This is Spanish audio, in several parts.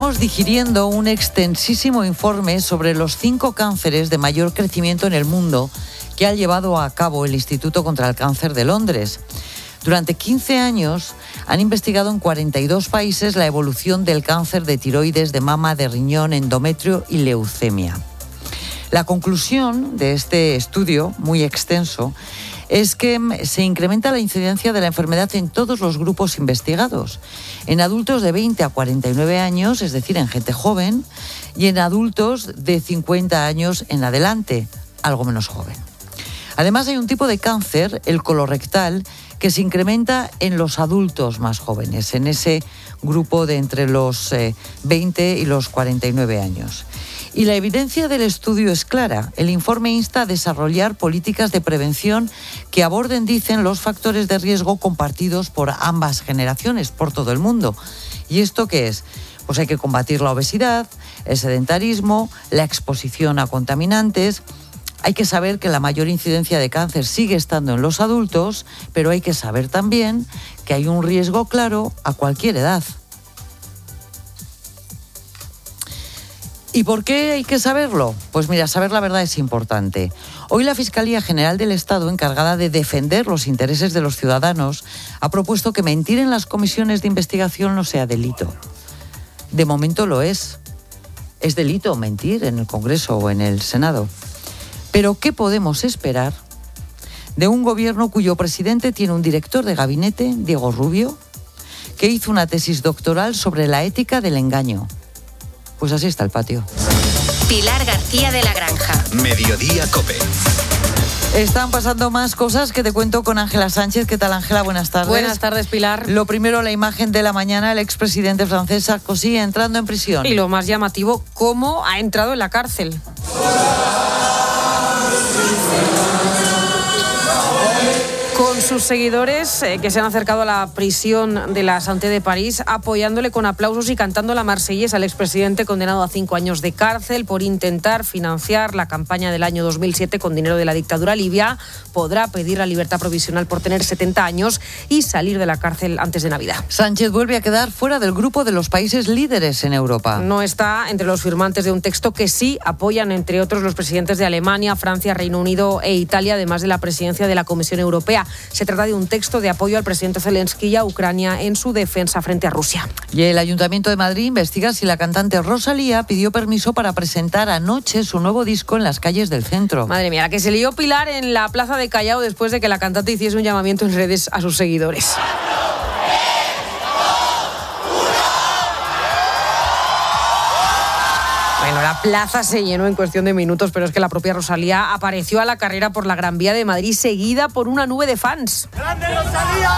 Estamos digiriendo un extensísimo informe sobre los 5 cánceres de mayor crecimiento en el mundo que ha llevado a cabo el Instituto contra el Cáncer de Londres. Durante 15 años han investigado en 42 países la evolución del cáncer de tiroides, de mama, de riñón, endometrio y leucemia. La conclusión de este estudio, muy extenso, es que se incrementa la incidencia de la enfermedad en todos los grupos investigados. En adultos de 20 a 49 años, es decir, en gente joven, y en adultos de 50 años en adelante, algo menos joven. Además, hay un tipo de cáncer, el colorectal, que se incrementa en los adultos más jóvenes, en ese grupo de entre los 20 y los 49 años. Y la evidencia del estudio es clara. El informe insta a desarrollar políticas de prevención que aborden, dicen, los factores de riesgo compartidos por ambas generaciones, por todo el mundo. ¿Y esto qué es? Pues hay que combatir la obesidad, el sedentarismo, la exposición a contaminantes. Hay que saber que la mayor incidencia de cáncer sigue estando en los adultos, pero hay que saber también que hay un riesgo claro a cualquier edad. ¿Y por qué hay que saberlo? Pues mira, saber la verdad es importante. Hoy la Fiscalía General del Estado, encargada de defender los intereses de los ciudadanos, ha propuesto que mentir en las comisiones de investigación no sea delito. De momento lo es. Es delito mentir en el Congreso o en el Senado. Pero ¿qué podemos esperar de un gobierno cuyo presidente tiene un director de gabinete, Diego Rubio, que hizo una tesis doctoral sobre la ética del engaño? Pues así está el patio. Pilar García de la Granja. Mediodía COPE. Están pasando más cosas que te cuento con Ángela Sánchez. ¿Qué tal, Ángela? Buenas tardes. Buenas tardes, Pilar. Lo primero, la imagen de la mañana, el expresidente francés Sarkozy entrando en prisión. Y lo más llamativo, cómo ha entrado en la cárcel. Con sus seguidores que se han acercado a la prisión de la Santé de París, apoyándole con aplausos y cantando la Marsellesa al expresidente condenado a 5 años de cárcel por intentar financiar la campaña del año 2007 con dinero de la dictadura libia. Podrá pedir la libertad provisional por tener 70 años y salir de la cárcel antes de Navidad. Sánchez vuelve a quedar fuera del grupo de los países líderes en Europa. No está entre los firmantes de un texto que sí apoyan, entre otros, los presidentes de Alemania, Francia, Reino Unido e Italia, además de la presidencia de la Comisión Europea. Se trata de un texto de apoyo al presidente Zelensky y a Ucrania en su defensa frente a Rusia. Y el Ayuntamiento de Madrid investiga si la cantante Rosalía pidió permiso para presentar anoche su nuevo disco en las calles del centro. Madre mía, la que se lió Pilar en la plaza de Callao después de que la cantante hiciese un llamamiento en redes a sus seguidores. Bueno, la plaza se llenó en cuestión de minutos, pero es que la propia Rosalía apareció a la carrera por la Gran Vía de Madrid, seguida por una nube de fans. ¡Grande Rosalía!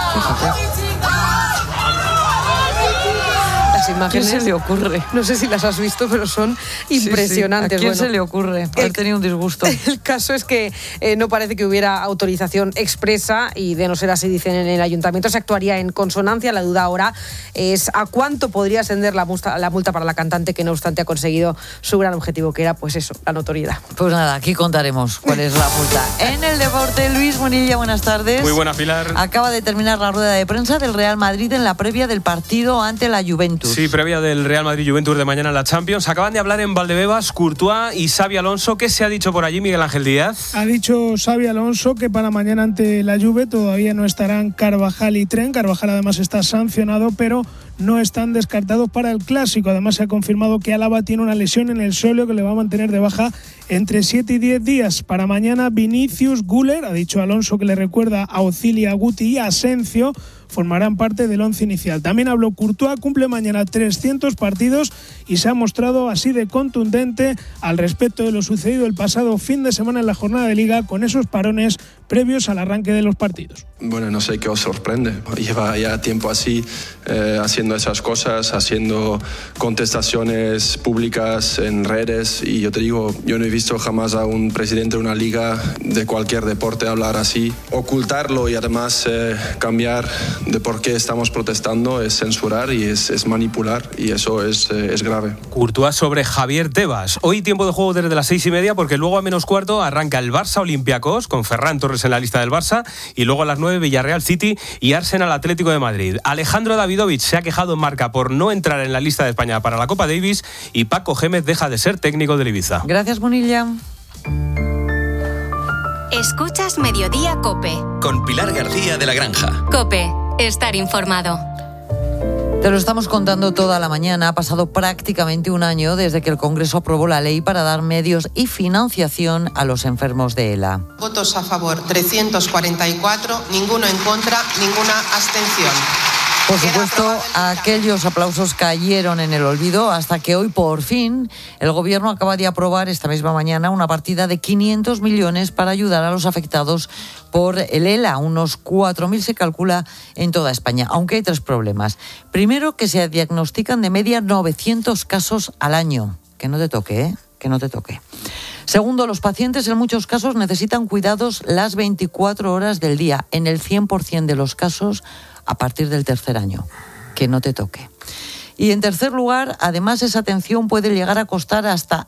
Las imágenes, ¿A quién se le ocurre? No sé si las has visto, pero son impresionantes. Sí. ¿A quién se le ocurre haber tenido un disgusto? El caso es que no parece que hubiera autorización expresa y, de no ser así, dicen en el ayuntamiento, se actuaría en consonancia. La duda ahora es a cuánto podría ascender la multa para la cantante, que no obstante ha conseguido su gran objetivo, que era, pues eso, la notoriedad. Pues nada, aquí contaremos cuál es la multa. En el deporte, Luis Munilla, buenas tardes. Muy buena, Pilar. Acaba de terminar la rueda de prensa del Real Madrid en la previa del partido ante la Juventus. Sí, previa del Real Madrid-Juventus de mañana en la Champions. Acaban de hablar en Valdebebas Courtois y Xabi Alonso. ¿Qué se ha dicho por allí, Miguel Ángel Díaz? Ha dicho Xabi Alonso que para mañana ante la Juve todavía no estarán Carvajal y Tren. Carvajal además está sancionado, pero no están descartados para el Clásico. Además se ha confirmado que Álava tiene una lesión en el sóleo que le va a mantener de baja entre 7 y 10 días. Para mañana Vinicius, Güler, ha dicho Alonso que le recuerda a Ozil, a Guti y a Asensio, formarán parte del once inicial. También habló Courtois, cumple mañana 300 partidos y se ha mostrado así de contundente al respecto de lo sucedido el pasado fin de semana en la jornada de Liga, con esos parones previos al arranque de los partidos. Bueno, no sé qué os sorprende. Lleva ya tiempo así, haciendo esas cosas, haciendo contestaciones públicas en redes, y yo te digo, yo no he visto jamás a un presidente de una liga de cualquier deporte hablar así. Ocultarlo y además cambiar de por qué estamos protestando es censurar y es manipular, y eso es grave. Courtois sobre Javier Tebas. Hoy tiempo de juego desde las 6:30, porque luego a -4 arranca el Barça Olympiacos con Ferran Torres en la lista del Barça, y luego a las 9 Villarreal City y Arsenal Atlético de Madrid. Alejandro Davidovich se ha quejado en Marca por no entrar en la lista de España para la Copa Davis, y Paco Gémez deja de ser técnico del Ibiza. Gracias, Bonilla. Escuchas Mediodía COPE. Con Pilar García de la Granja. COPE, estar informado. Te lo estamos contando toda la mañana. Ha pasado prácticamente un año desde que el Congreso aprobó la ley para dar medios y financiación a los enfermos de ELA. Votos a favor 344, ninguno en contra, ninguna abstención. Por supuesto, aquellos aplausos cayeron en el olvido hasta que hoy, por fin, el Gobierno acaba de aprobar esta misma mañana una partida de 500 millones para ayudar a los afectados por el ELA. Unos 4.000 se calcula en toda España, aunque hay 3 problemas. Primero, que se diagnostican de media 900 casos al año. Que no te toque, ¿eh? Que no te toque. Segundo, los pacientes en muchos casos necesitan cuidados las 24 horas del día, en el 100% de los casos a partir del 3er año. Que no te toque. Y en tercer lugar, además, esa atención puede llegar a costar hasta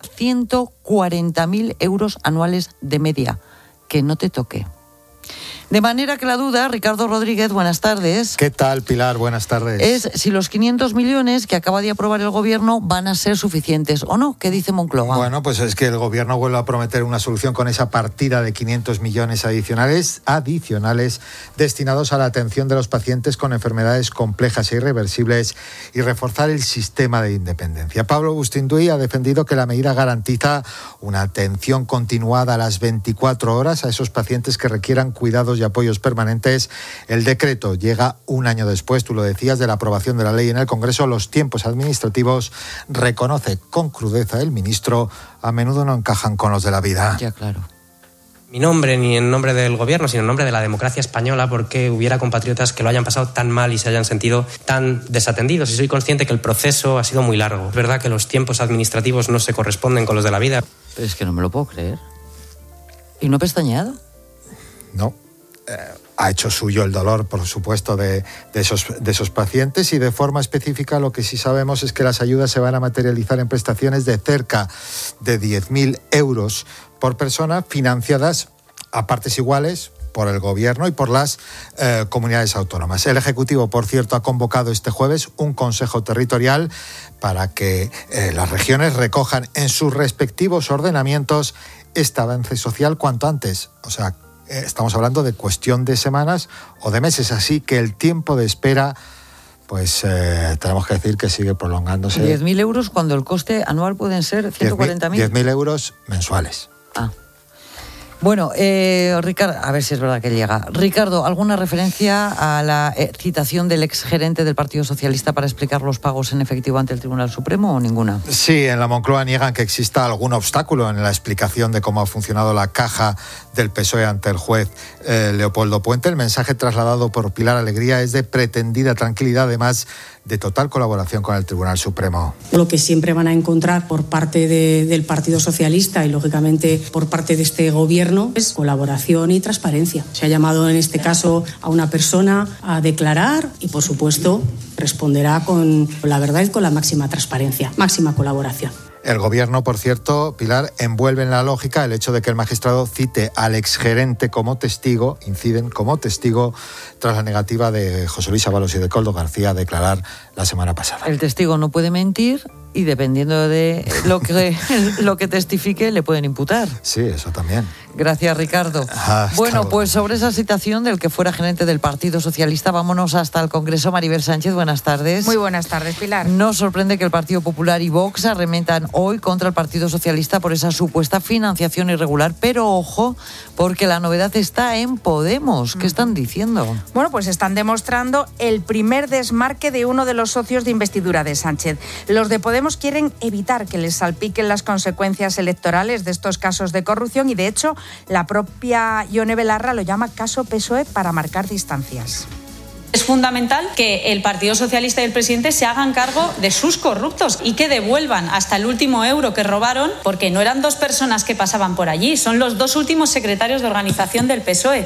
140.000 euros anuales de media. Que no te toque. De manera que la duda, Ricardo Rodríguez, buenas tardes. ¿Qué tal, Pilar? Buenas tardes. Es si los 500 millones que acaba de aprobar el Gobierno van a ser suficientes o no. ¿Qué dice Moncloa? Bueno, pues es que el Gobierno vuelve a prometer una solución con esa partida de 500 millones adicionales destinados a la atención de los pacientes con enfermedades complejas e irreversibles y reforzar el sistema de independencia. Pablo Bustinduy ha defendido que la medida garantiza una atención continuada a las 24 horas a esos pacientes que requieran cuidados y apoyos permanentes. El decreto llega un año después, tú lo decías, de la aprobación de la ley en el Congreso. Los tiempos administrativos, reconoce con crudeza el ministro, a menudo no encajan con los de la vida. Ya, claro. Mi nombre, ni en nombre del Gobierno, sino en nombre de la democracia española, porque hubiera compatriotas que lo hayan pasado tan mal y se hayan sentido tan desatendidos. Y soy consciente que el proceso ha sido muy largo. Es verdad que los tiempos administrativos no se corresponden con los de la vida. Pero es que no me lo puedo creer. ¿Y no ha pestañeado? No. Ha hecho suyo el dolor, por supuesto, de esos pacientes, y de forma específica lo que sí sabemos es que las ayudas se van a materializar en prestaciones de cerca de 10.000 euros por persona, financiadas a partes iguales por el Gobierno y por las comunidades autónomas. El Ejecutivo, por cierto, ha convocado este jueves un Consejo Territorial para que las regiones recojan en sus respectivos ordenamientos este avance social cuanto antes. O sea, estamos hablando de cuestión de semanas o de meses, así que el tiempo de espera, pues tenemos que decir que sigue prolongándose. 10.000 euros cuando el coste anual pueden ser 140.000. 10.000 euros mensuales. Bueno, Ricardo, a ver si es verdad que llega. Ricardo, ¿alguna referencia a la citación del exgerente del Partido Socialista para explicar los pagos en efectivo ante el Tribunal Supremo o ninguna? Sí, en la Moncloa niegan que exista algún obstáculo en la explicación de cómo ha funcionado la caja del PSOE ante el juez Leopoldo Puente. El mensaje trasladado por Pilar Alegría es de pretendida tranquilidad, además de total colaboración con el Tribunal Supremo. Lo que siempre van a encontrar por parte del Partido Socialista y, lógicamente, por parte de este Gobierno es colaboración y transparencia. Se ha llamado en este caso a una persona a declarar y, por supuesto, responderá con la verdad y con la máxima transparencia, máxima colaboración. El Gobierno, por cierto, Pilar, envuelve en la lógica el hecho de que el magistrado cite al exgerente como testigo, inciden como testigo, tras la negativa de José Luis Ábalos y de Koldo García a declarar la semana pasada. El testigo no puede mentir y dependiendo de lo que testifique le pueden imputar. Sí, eso también. Gracias, Ricardo. Bueno, pues sobre esa citación del que fuera gerente del Partido Socialista, vámonos hasta el Congreso. Maribel Sánchez, buenas tardes. Muy buenas tardes, Pilar. Nos sorprende que el Partido Popular y Vox arremetan hoy contra el Partido Socialista por esa supuesta financiación irregular, pero ojo, porque la novedad está en Podemos. ¿Qué están diciendo? Bueno, pues están demostrando el primer desmarque de uno de los socios de investidura de Sánchez. Los de Podemos quieren evitar que les salpiquen las consecuencias electorales de estos casos de corrupción y, de hecho, la propia Ione Belarra lo llama caso PSOE para marcar distancias. Es fundamental que el Partido Socialista y el presidente se hagan cargo de sus corruptos y que devuelvan hasta el último euro que robaron, porque no eran 2 personas que pasaban por allí, son los 2 últimos secretarios de organización del PSOE.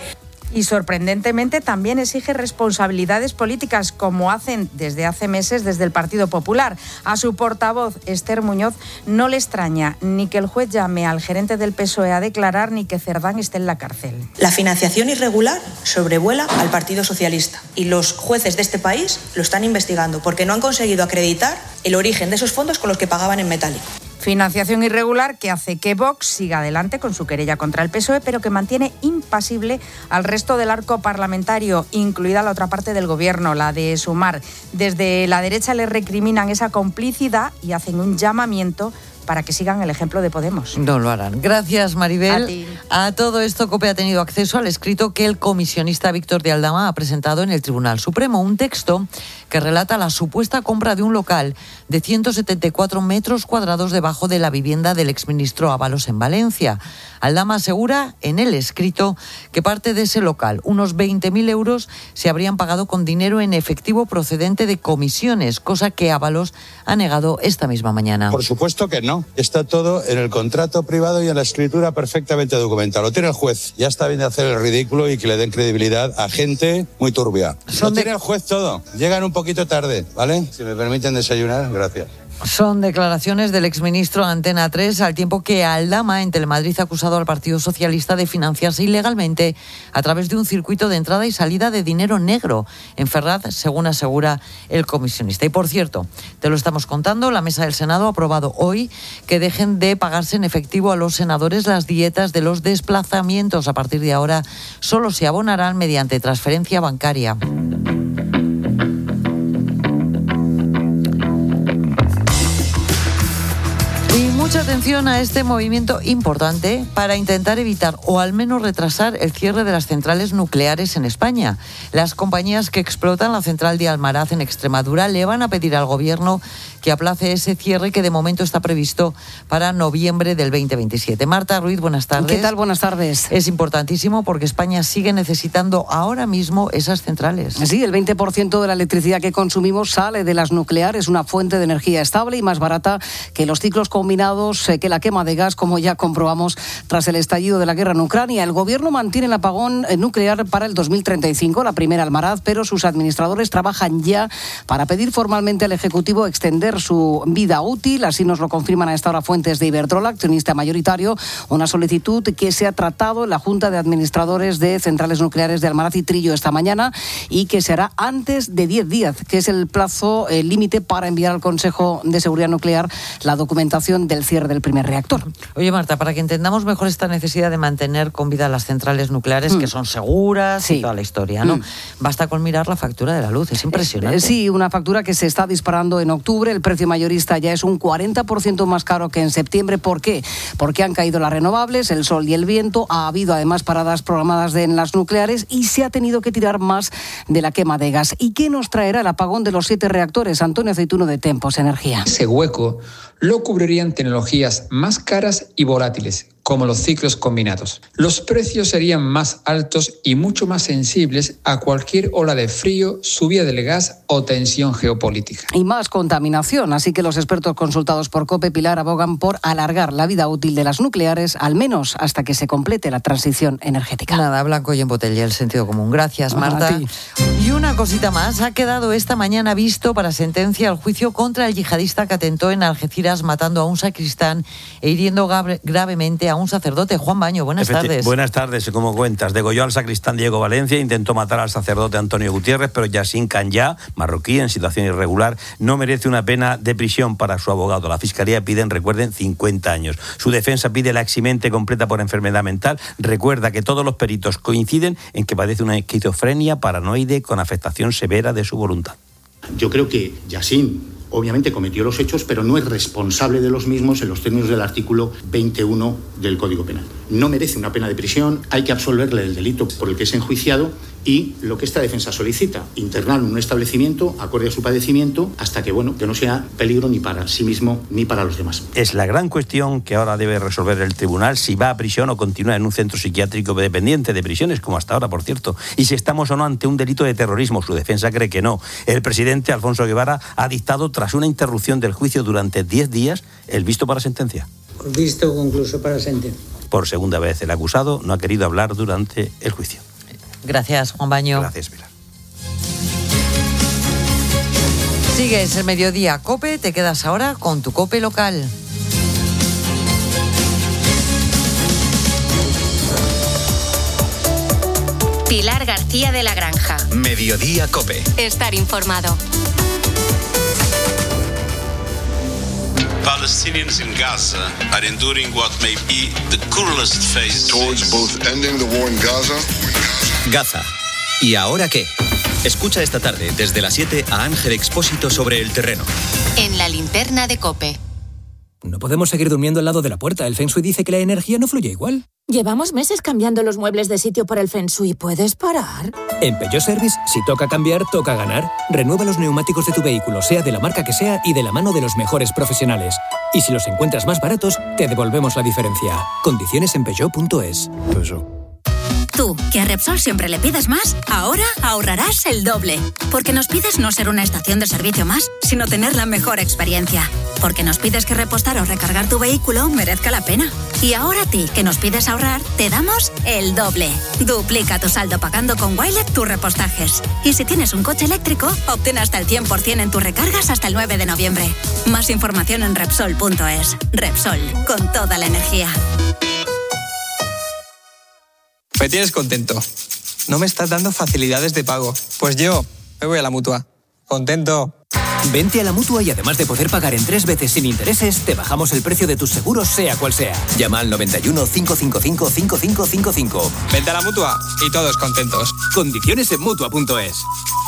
Y sorprendentemente también exige responsabilidades políticas, como hacen desde hace meses desde el Partido Popular. A su portavoz, Esther Muñoz, no le extraña ni que el juez llame al gerente del PSOE a declarar ni que Cerdán esté en la cárcel. La financiación irregular sobrevuela al Partido Socialista y los jueces de este país lo están investigando porque no han conseguido acreditar el origen de esos fondos con los que pagaban en metálico. Financiación irregular que hace que Vox siga adelante con su querella contra el PSOE, pero que mantiene impasible al resto del arco parlamentario, incluida la otra parte del gobierno, la de Sumar. Desde la derecha le recriminan esa complicidad y hacen un llamamiento para que sigan el ejemplo de Podemos. No lo harán. Gracias, Maribel. A todo esto, COPE ha tenido acceso al escrito que el comisionista Víctor de Aldama ha presentado en el Tribunal Supremo, un texto que relata la supuesta compra de un local de 174 metros cuadrados debajo de la vivienda del exministro Ábalos en Valencia. Aldama asegura en el escrito que parte de ese local, unos 20.000 euros, se habrían pagado con dinero en efectivo procedente de comisiones, cosa que Ábalos ha negado esta misma mañana. Por supuesto que no. Está todo en el contrato privado y en la escritura perfectamente documentado. Lo tiene el juez. Ya está bien de hacer el ridículo y que le den credibilidad a gente muy turbia. Lo tiene el juez todo. Llegan un poquito tarde, ¿vale? Si me permiten desayunar, gracias. Son declaraciones del exministro Antena 3, al tiempo que Aldama en Telemadrid ha acusado al Partido Socialista de financiarse ilegalmente a través de un circuito de entrada y salida de dinero negro en Ferraz, según asegura el comisionista. Y por cierto, te lo estamos contando, la Mesa del Senado ha aprobado hoy que dejen de pagarse en efectivo a los senadores las dietas de los desplazamientos. A partir de ahora solo se abonarán mediante transferencia bancaria. Mucha atención a este movimiento importante para intentar evitar o al menos retrasar el cierre de las centrales nucleares en España. Las compañías que explotan la central de Almaraz en Extremadura le van a pedir al gobierno que aplace ese cierre que de momento está previsto para noviembre del 2027. Marta Ruiz, buenas tardes. ¿Qué tal? Buenas tardes. Es importantísimo porque España sigue necesitando ahora mismo esas centrales. Sí, el 20% de la electricidad que consumimos sale de las nucleares, una fuente de energía estable y más barata que los ciclos combinados, que la quema de gas, como ya comprobamos tras el estallido de la guerra en Ucrania. El gobierno mantiene el apagón nuclear para el 2035, la primera Almaraz, pero sus administradores trabajan ya para pedir formalmente al Ejecutivo extender su vida útil. Así nos lo confirman a esta hora fuentes de Iberdrola, accionista mayoritario, una solicitud que se ha tratado en la Junta de Administradores de Centrales Nucleares de Almaraz y Trillo esta mañana y que se hará antes de 10 días, que es el plazo límite para enviar al Consejo de Seguridad Nuclear la documentación del cierre del primer reactor. Oye, Marta, para que entendamos mejor esta necesidad de mantener con vida las centrales nucleares, que son seguras y toda la historia, ¿no? Basta con mirar la factura de la luz, es impresionante. Sí, una factura que se está disparando en octubre. El precio mayorista ya es un 40% más caro que en septiembre. ¿Por qué? Porque han caído las renovables, el sol y el viento. Ha habido además paradas programadas en las nucleares y se ha tenido que tirar más de la quema de gas. ¿Y qué nos traerá el apagón de los 7 reactores? Antonio Aceituno, de Tempos Energía. Ese hueco lo cubrirían tecnologías más caras y volátiles, como los ciclos combinados. Los precios serían más altos y mucho más sensibles a cualquier ola de frío, subida del gas o tensión geopolítica. Y más contaminación, así que los expertos consultados por COPE, Pilar, abogan por alargar la vida útil de las nucleares, al menos hasta que se complete la transición energética. Nada, blanco y en botella, el sentido común. Gracias, Marta. Y una cosita más, ha quedado esta mañana visto para sentencia el juicio contra el yihadista que atentó en Algeciras matando a un sacristán e hiriendo gravemente a un sacerdote. Juan Baño, buenas tardes. Buenas tardes, como cuentas. Degolló al sacristán Diego Valencia, intentó matar al sacerdote Antonio Gutiérrez, pero Yassin Kanya, marroquí en situación irregular, no merece una pena de prisión para su abogado. La Fiscalía pide, recuerden, 50 años. Su defensa pide la eximente completa por enfermedad mental. Recuerda que todos los peritos coinciden en que padece una esquizofrenia paranoide con afectación severa de su voluntad. Yo creo que Yassin obviamente cometió los hechos, pero no es responsable de los mismos en los términos del artículo 21 del Código Penal. No merece una pena de prisión, hay que absolverle del delito por el que es enjuiciado y lo que esta defensa solicita, internarlo en un establecimiento acorde a su padecimiento hasta que, que no sea peligro ni para sí mismo ni para los demás. Es la gran cuestión que ahora debe resolver el tribunal, si va a prisión o continúa en un centro psiquiátrico dependiente de prisiones, como hasta ahora, por cierto, y si estamos o no ante un delito de terrorismo. Su defensa cree que no. El presidente Alfonso Guevara ha dictado, tras una interrupción del juicio durante 10 días, el visto para sentencia. Visto concluso para sentencia. Por segunda vez, el acusado no ha querido hablar durante el juicio. Gracias, Juan Baño. Gracias, Pilar. Sigues el Mediodía COPE, te quedas ahora con tu COPE local. Pilar García de la Granja. Mediodía COPE. Estar informado. Palestinians in Gaza are enduring what may be the cruelest phase towards both ending the war in Gaza. ¿Y ahora qué? Escucha esta tarde desde las 7 a Ángel Expósito sobre el terreno. En la linterna de COPE. No podemos seguir durmiendo al lado de la puerta. El Feng Shui dice que la energía no fluye igual. Llevamos meses cambiando los muebles de sitio por el Feng Shui. ¿Puedes parar? En Peugeot Service, si toca cambiar, toca ganar. Renueva los neumáticos de tu vehículo, sea de la marca que sea y de la mano de los mejores profesionales. Y si los encuentras más baratos, te devolvemos la diferencia. Condiciones en Peugeot.es. Tú, que a Repsol siempre le pides más, ahora ahorrarás el doble. Porque nos pides no ser una estación de servicio más, sino tener la mejor experiencia. Porque nos pides que repostar o recargar tu vehículo merezca la pena. Y ahora a ti, que nos pides ahorrar, te damos el doble. Duplica tu saldo pagando con Wilet tus repostajes. Y si tienes un coche eléctrico, obtén hasta el 100% en tus recargas hasta el 9 de noviembre. Más información en Repsol.es. Repsol, con toda la energía. Me tienes contento. No me estás dando facilidades de pago. Pues yo me voy a la Mutua. Contento. Vente a la Mutua y además de poder pagar en 3 veces sin intereses, te bajamos el precio de tus seguros sea cual sea. Llama al 91 555 5555. Vente a la Mutua y todos contentos. Condiciones en Mutua.es.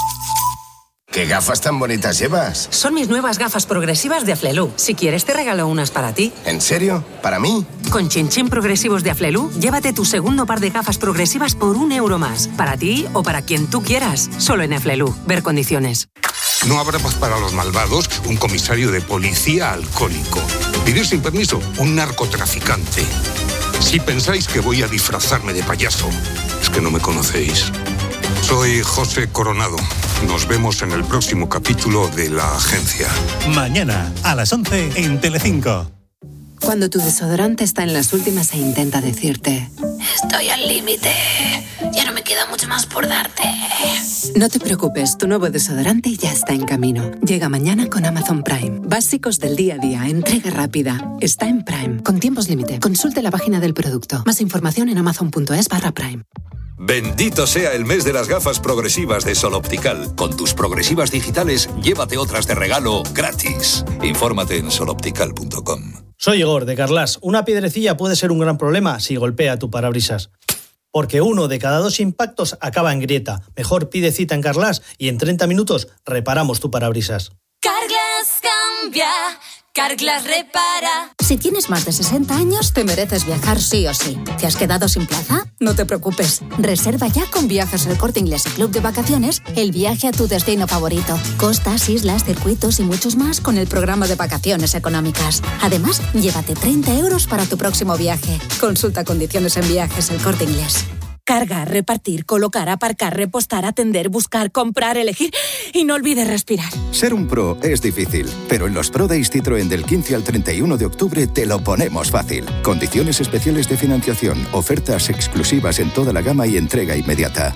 ¿Qué gafas tan bonitas llevas? Son mis nuevas gafas progresivas de Aflelu. Si quieres te regalo unas para ti. ¿En serio? ¿Para mí? Con Chin progresivos de Aflelu, llévate tu segundo par de gafas progresivas por €1 más. Para ti o para quien tú quieras. Solo en Aflelu. Ver condiciones. No habrá paz para los malvados, un comisario de policía alcohólico. Vivir sin permiso, un narcotraficante. Si pensáis que voy a disfrazarme de payaso, es que no me conocéis. Soy José Coronado. Nos vemos en el próximo capítulo de La Agencia. Mañana a las 11 en Telecinco. Cuando tu desodorante está en las últimas e intenta decirte: estoy al límite, ya no me queda mucho más por darte. No te preocupes, tu nuevo desodorante ya está en camino. Llega mañana con Amazon Prime. Básicos del día a día, entrega rápida. Está en Prime, con tiempos límite. Consulte la página del producto. Más información en amazon.es/Prime. Bendito sea el mes de las gafas progresivas de Sol Optical. Con tus progresivas digitales, llévate otras de regalo gratis. Infórmate en soloptical.com. Soy Igor, de Carglass. Una piedrecilla puede ser un gran problema si golpea tu parabrisas. Porque 1 de cada 2 impactos acaba en grieta. Mejor pide cita en Carglass y en 30 minutos reparamos tu parabrisas. Carglass cambia, Carglass repara. Si tienes más de 60 años, te mereces viajar sí o sí. ¿Te has quedado sin plaza? No te preocupes. Reserva ya con Viajes El Corte Inglés y Club de Vacaciones el viaje a tu destino favorito. Costas, islas, circuitos y muchos más con el programa de vacaciones económicas. Además, llévate 30 € para tu próximo viaje. Consulta condiciones en Viajes El Corte Inglés. Cargar, repartir, colocar, aparcar, repostar, atender, buscar, comprar, elegir y no olvides respirar. Ser un pro es difícil, pero en los Pro Days Citroën del 15 al 31 de octubre te lo ponemos fácil. Condiciones especiales de financiación, ofertas exclusivas en toda la gama y entrega inmediata.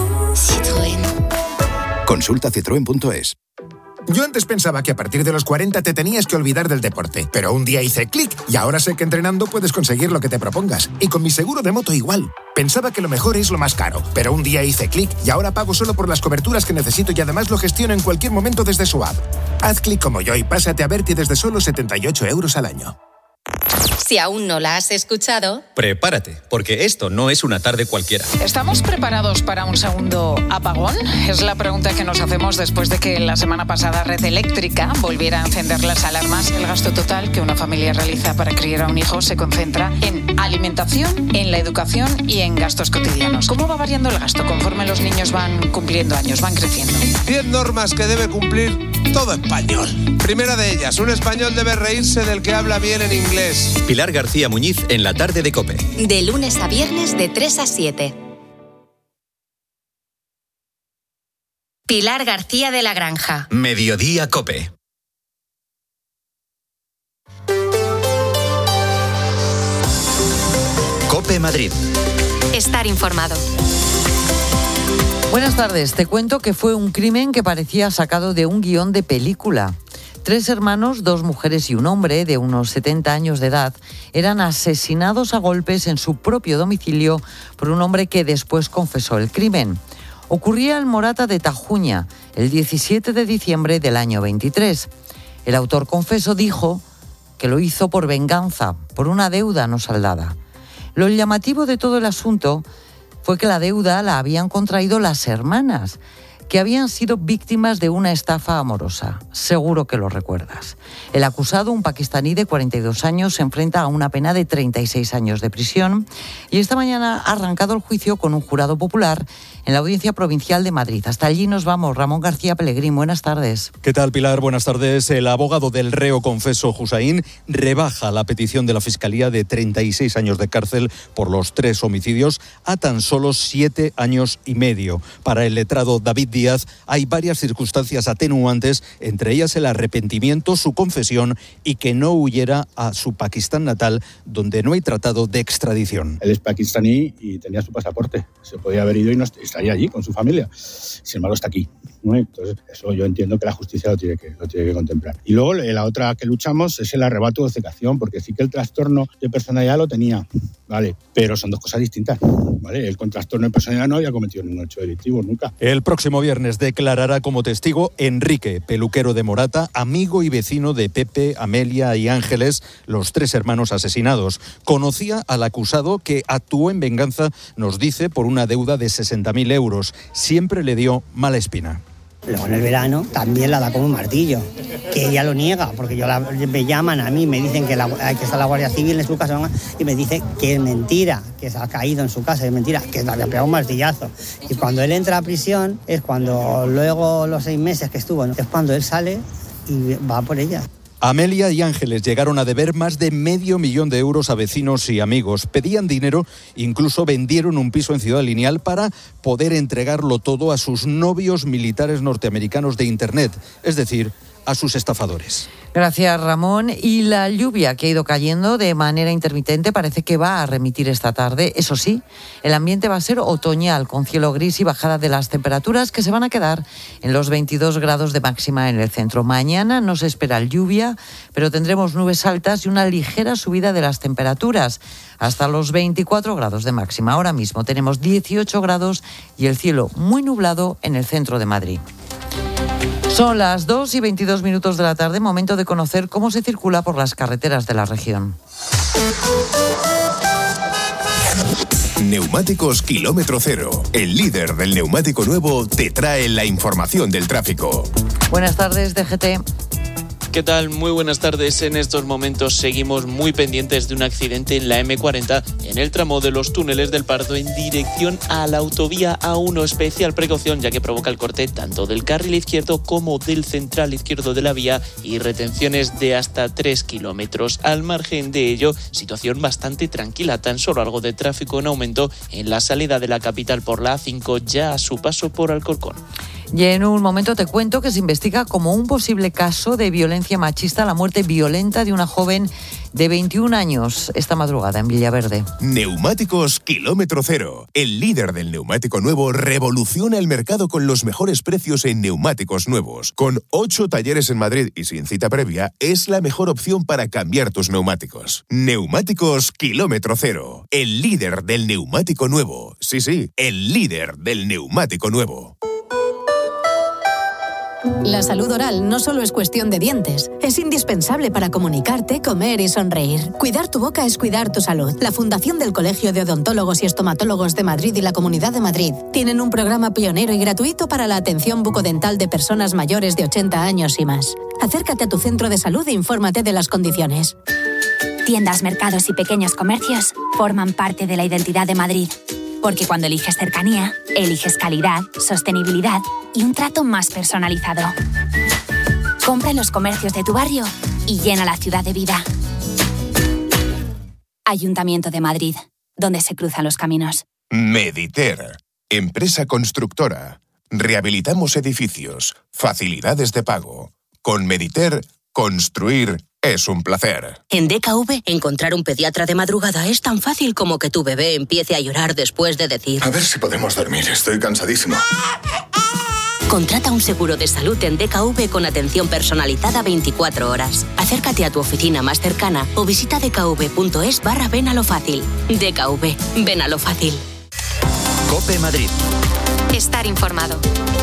Citroën. Consulta citroen.es. Yo antes pensaba que a partir de los 40 te tenías que olvidar del deporte, pero un día hice clic y ahora sé que entrenando puedes conseguir lo que te propongas. Y con mi seguro de moto igual. Pensaba que lo mejor es lo más caro, pero un día hice clic y ahora pago solo por las coberturas que necesito y además lo gestiono en cualquier momento desde su app. Haz clic como yo y pásate a Berti desde solo 78 € al año. Si aún no la has escuchado, prepárate, porque esto no es una tarde cualquiera. ¿Estamos preparados para un segundo apagón? Es la pregunta que nos hacemos después de que la semana pasada Red Eléctrica volviera a encender las alarmas. El gasto total que una familia realiza para criar a un hijo se concentra en alimentación, en la educación y en gastos cotidianos. ¿Cómo va variando el gasto conforme los niños van cumpliendo años, van creciendo? 10 normas que debe cumplir todo español. Primera de ellas, un español debe reírse del que habla bien en inglés. Pilar García Muñiz en la tarde de COPE. De lunes a viernes de 3 a 7. Pilar García de la Granja. Mediodía COPE. COPE Madrid. Estar informado. Buenas tardes, te cuento que fue un crimen que parecía sacado de un guión de película. 3 hermanos, 2 mujeres y un hombre de unos 70 años de edad eran asesinados a golpes en su propio domicilio por un hombre que después confesó el crimen. Ocurría en Morata de Tajuña, el 17 de diciembre del año 23. El autor confeso dijo que lo hizo por venganza, por una deuda no saldada. Lo llamativo de todo el asunto fue que la deuda la habían contraído las hermanas, que habían sido víctimas de una estafa amorosa. Seguro que lo recuerdas. El acusado, un pakistaní de 42 años, se enfrenta a una pena de 36 años de prisión y esta mañana ha arrancado el juicio con un jurado popular en la Audiencia Provincial de Madrid. Hasta allí nos vamos. Ramón García Pellegrín, buenas tardes. ¿Qué tal, Pilar? Buenas tardes. El abogado del reo confeso Hussain rebaja la petición de la Fiscalía de 36 años de cárcel por los 3 homicidios a tan solo 7 años y medio. Para el letrado David Díaz hay varias circunstancias atenuantes, entre ellas el arrepentimiento, su confesión y que no huyera a su Pakistán natal, donde no hay tratado de extradición. Él es pakistaní y tenía su pasaporte. Se podía haber ido y no estaría allí con su familia. Sin embargo, está aquí, ¿no? Entonces, eso yo entiendo que la justicia lo tiene que contemplar. Y luego, la otra que luchamos es el arrebato de obcecación, porque sí que el trastorno de personalidad lo tenía, ¿vale? Pero son 2 cosas distintas, ¿vale? Él con trastorno de personalidad no había cometido ningún hecho delictivo, nunca. El próximo viernes declarará como testigo Enrique, peluquero de Morata, amigo y vecino de Pepe, Amelia y Ángeles, los 3 hermanos asesinados. Conocía al acusado, que actuó en venganza, nos dice, por una deuda de 60.000 euros. Siempre le dio mala espina. Luego en el verano también la da como un martillo, que ella lo niega, porque me llaman a mí, me dicen que está la Guardia Civil en su casa y me dice que es mentira, que se ha caído en su casa, es mentira, que le había pegado un martillazo. Y cuando él entra a prisión es cuando luego los 6 meses que estuvo, ¿no? Es cuando él sale y va por ella. Amelia y Ángeles llegaron a deber más de $500.000 de euros a vecinos y amigos. Pedían dinero, incluso vendieron un piso en Ciudad Lineal para poder entregarlo todo a sus novios militares norteamericanos de Internet, es decir, a sus estafadores. Gracias, Ramón. Y la lluvia que ha ido cayendo de manera intermitente parece que va a remitir esta tarde. Eso sí, el ambiente va a ser otoñal, con cielo gris y bajada de las temperaturas que se van a quedar en los 22 grados de máxima en el centro. Mañana no se espera lluvia, pero tendremos nubes altas y una ligera subida de las temperaturas hasta los 24 grados de máxima. Ahora mismo tenemos 18 grados y el cielo muy nublado en el centro de Madrid. Son las 2:22 de la tarde, momento de conocer cómo se circula por las carreteras de la región. Neumáticos Kilómetro Cero, el líder del neumático nuevo, te trae la información del tráfico. Buenas tardes, DGT. ¿Qué tal? Muy buenas tardes. En estos momentos seguimos muy pendientes de un accidente en la M40 en el tramo de los túneles del Pardo en dirección a la autovía A1. Especial precaución, ya que provoca el corte tanto del carril izquierdo como del central izquierdo de la vía y retenciones de hasta 3 kilómetros. Al margen de ello, situación bastante tranquila, tan solo algo de tráfico en aumento en la salida de la capital por la A5 ya a su paso por Alcorcón. Y en un momento te cuento que se investiga como un posible caso de violencia machista la muerte violenta de una joven de 21 años esta madrugada en Villaverde. Neumáticos Kilómetro Cero, el líder del neumático nuevo, revoluciona el mercado con los mejores precios en neumáticos nuevos. Con 8 talleres en Madrid y sin cita previa, es la mejor opción para cambiar tus neumáticos. Neumáticos Kilómetro Cero, el líder del neumático nuevo. Sí, el líder del neumático nuevo. La salud oral no solo es cuestión de dientes, es indispensable para comunicarte, comer y sonreír. Cuidar tu boca es cuidar tu salud. La Fundación del Colegio de Odontólogos y Estomatólogos de Madrid y la Comunidad de Madrid tienen un programa pionero y gratuito para la atención bucodental de personas mayores de 80 años y más. Acércate a tu centro de salud e infórmate de las condiciones. Tiendas, mercados y pequeños comercios forman parte de la identidad de Madrid. Porque cuando eliges cercanía, eliges calidad, sostenibilidad y un trato más personalizado. Compra en los comercios de tu barrio y llena la ciudad de vida. Ayuntamiento de Madrid, donde se cruzan los caminos. Mediter, empresa constructora. Rehabilitamos edificios, facilidades de pago. Con Mediter, construir es un placer. En DKV, encontrar un pediatra de madrugada es tan fácil como que tu bebé empiece a llorar después de decir: A ver si podemos dormir, estoy cansadísimo. Contrata un seguro de salud en DKV con atención personalizada 24 horas. Acércate a tu oficina más cercana o visita dkv.es/ven a lo fácil. DKV, ven a lo fácil. COPE Madrid. Estar informado.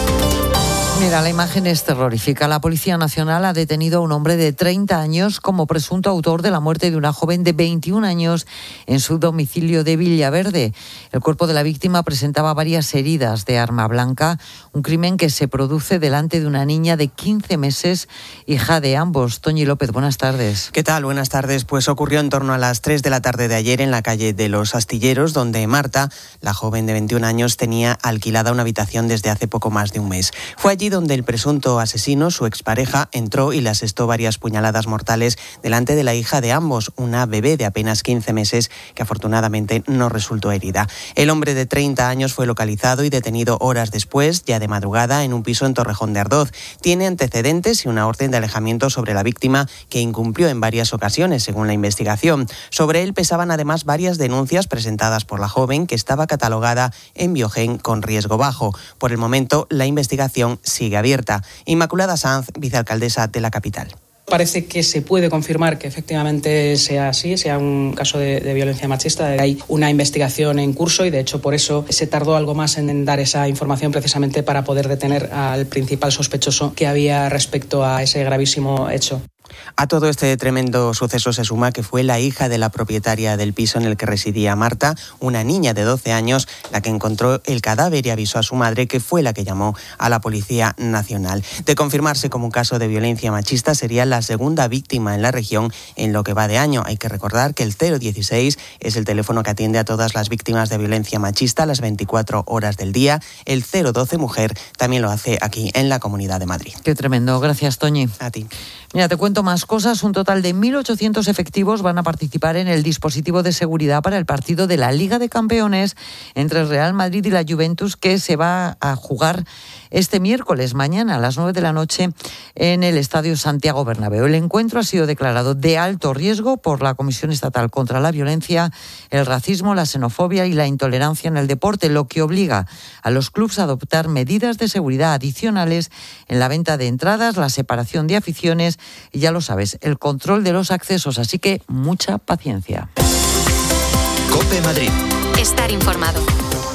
Mira, la imagen es terrorífica. La Policía Nacional ha detenido a un hombre de 30 años como presunto autor de la muerte de una joven de 21 años en su domicilio de Villaverde. El cuerpo de la víctima presentaba varias heridas de arma blanca, un crimen que se produce delante de una niña de 15 meses, hija de ambos. Toñi López, buenas tardes. ¿Qué tal? Buenas tardes. Pues ocurrió en torno a las 3 de la tarde de ayer en la calle de los Astilleros, donde Marta, la joven de 21 años, tenía alquilada una habitación desde hace poco más de un mes. Fue allí donde el presunto asesino, su expareja, entró y le asestó varias puñaladas mortales delante de la hija de ambos, una bebé de apenas 15 meses que afortunadamente no resultó herida. El hombre de 30 años fue localizado y detenido horas después, ya de madrugada, en un piso en Torrejón de Ardoz. Tiene antecedentes y una orden de alejamiento sobre la víctima que incumplió en varias ocasiones, según la investigación. Sobre él pesaban además varias denuncias presentadas por la joven, que estaba catalogada en Biogen con riesgo bajo. Por el momento, la investigación sigue abierta. Inmaculada Sanz, vicealcaldesa de la capital. Parece que se puede confirmar que efectivamente sea así, sea un caso de violencia machista. Hay una investigación en curso y de hecho por eso se tardó algo más en dar esa información, precisamente para poder detener al principal sospechoso que había respecto a ese gravísimo hecho. A todo este tremendo suceso se suma que fue la hija de la propietaria del piso en el que residía Marta, una niña de 12 años, la que encontró el cadáver y avisó a su madre, que fue la que llamó a la Policía Nacional. De confirmarse como un caso de violencia machista, sería la segunda víctima en la región en lo que va de año. Hay que recordar que el 016 es el teléfono que atiende a todas las víctimas de violencia machista a las 24 horas del día. El 012 Mujer también lo hace aquí en la Comunidad de Madrid. Qué tremendo. Gracias, Toñi. A ti. Mira, te cuento más cosas. Un total de 1.800 efectivos van a participar en el dispositivo de seguridad para el partido de la Liga de Campeones entre el Real Madrid y la Juventus, que se va a jugar este miércoles, mañana a las 9 de la noche, en el Estadio Santiago Bernabéu. El encuentro ha sido declarado de alto riesgo por la Comisión Estatal contra la Violencia, el Racismo, la Xenofobia y la Intolerancia en el Deporte, lo que obliga a los clubes a adoptar medidas de seguridad adicionales en la venta de entradas, la separación de aficiones y, ya lo sabes, el control de los accesos. Así que mucha paciencia. COPE Madrid. Estar informado.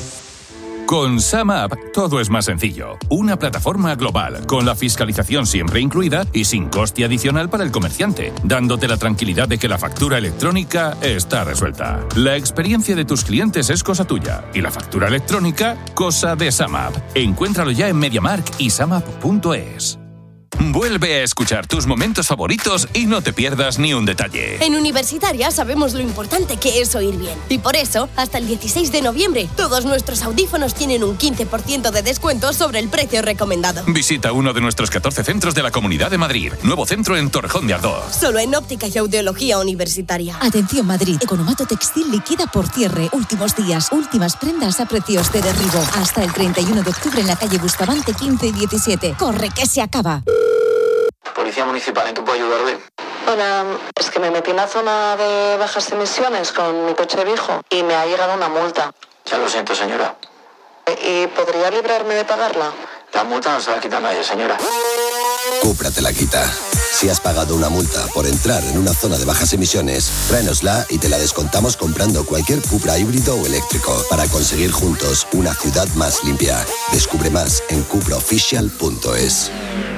Con SumUp todo es más sencillo. Una plataforma global, con la fiscalización siempre incluida y sin coste adicional para el comerciante, dándote la tranquilidad de que la factura electrónica está resuelta. La experiencia de tus clientes es cosa tuya y la factura electrónica, cosa de SumUp. Encuéntralo ya en MediaMarkt y SumUp.es. Vuelve a escuchar tus momentos favoritos y no te pierdas ni un detalle. En Universitaria sabemos lo importante que es oír bien. Y por eso, hasta el 16 de noviembre, todos nuestros audífonos tienen un 15% de descuento sobre el precio recomendado. Visita uno de nuestros 14 centros de la Comunidad de Madrid. Nuevo centro en Torrejón de Ardoz. Solo en Óptica y Audiología Universitaria. Atención Madrid, Economato Textil liquida por cierre. Últimos días, últimas prendas a precios de derribo. Hasta el 31 de octubre en la calle Bustamante 15 y 17. ¡Corre, que se acaba! Policía Municipal, ¿en qué puedo ayudarle? Hola, es que me metí en la zona de bajas emisiones con mi coche viejo y me ha llegado una multa. Ya lo siento, señora. ¿Y podría librarme de pagarla? La multa no se la quita nadie, señora. Cupra te la quita. Si has pagado una multa por entrar en una zona de bajas emisiones, tráenosla y te la descontamos comprando cualquier Cupra híbrido o eléctrico para conseguir juntos una ciudad más limpia. Descubre más en cupraofficial.es.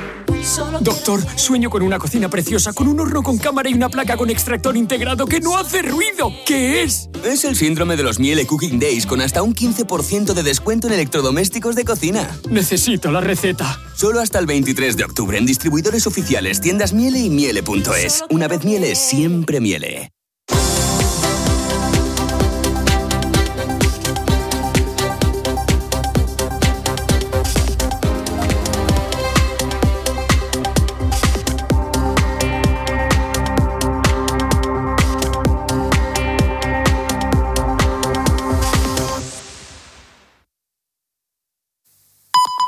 Doctor, sueño con una cocina preciosa, con un horno con cámara y una placa con extractor integrado que no hace ruido. ¿Qué es? Es el síndrome de los Miele Cooking Days, con hasta un 15% de descuento en electrodomésticos de cocina. Necesito la receta. Solo hasta el 23 de octubre en distribuidores oficiales, tiendas Miele y Miele.es. Una vez Miele, siempre Miele.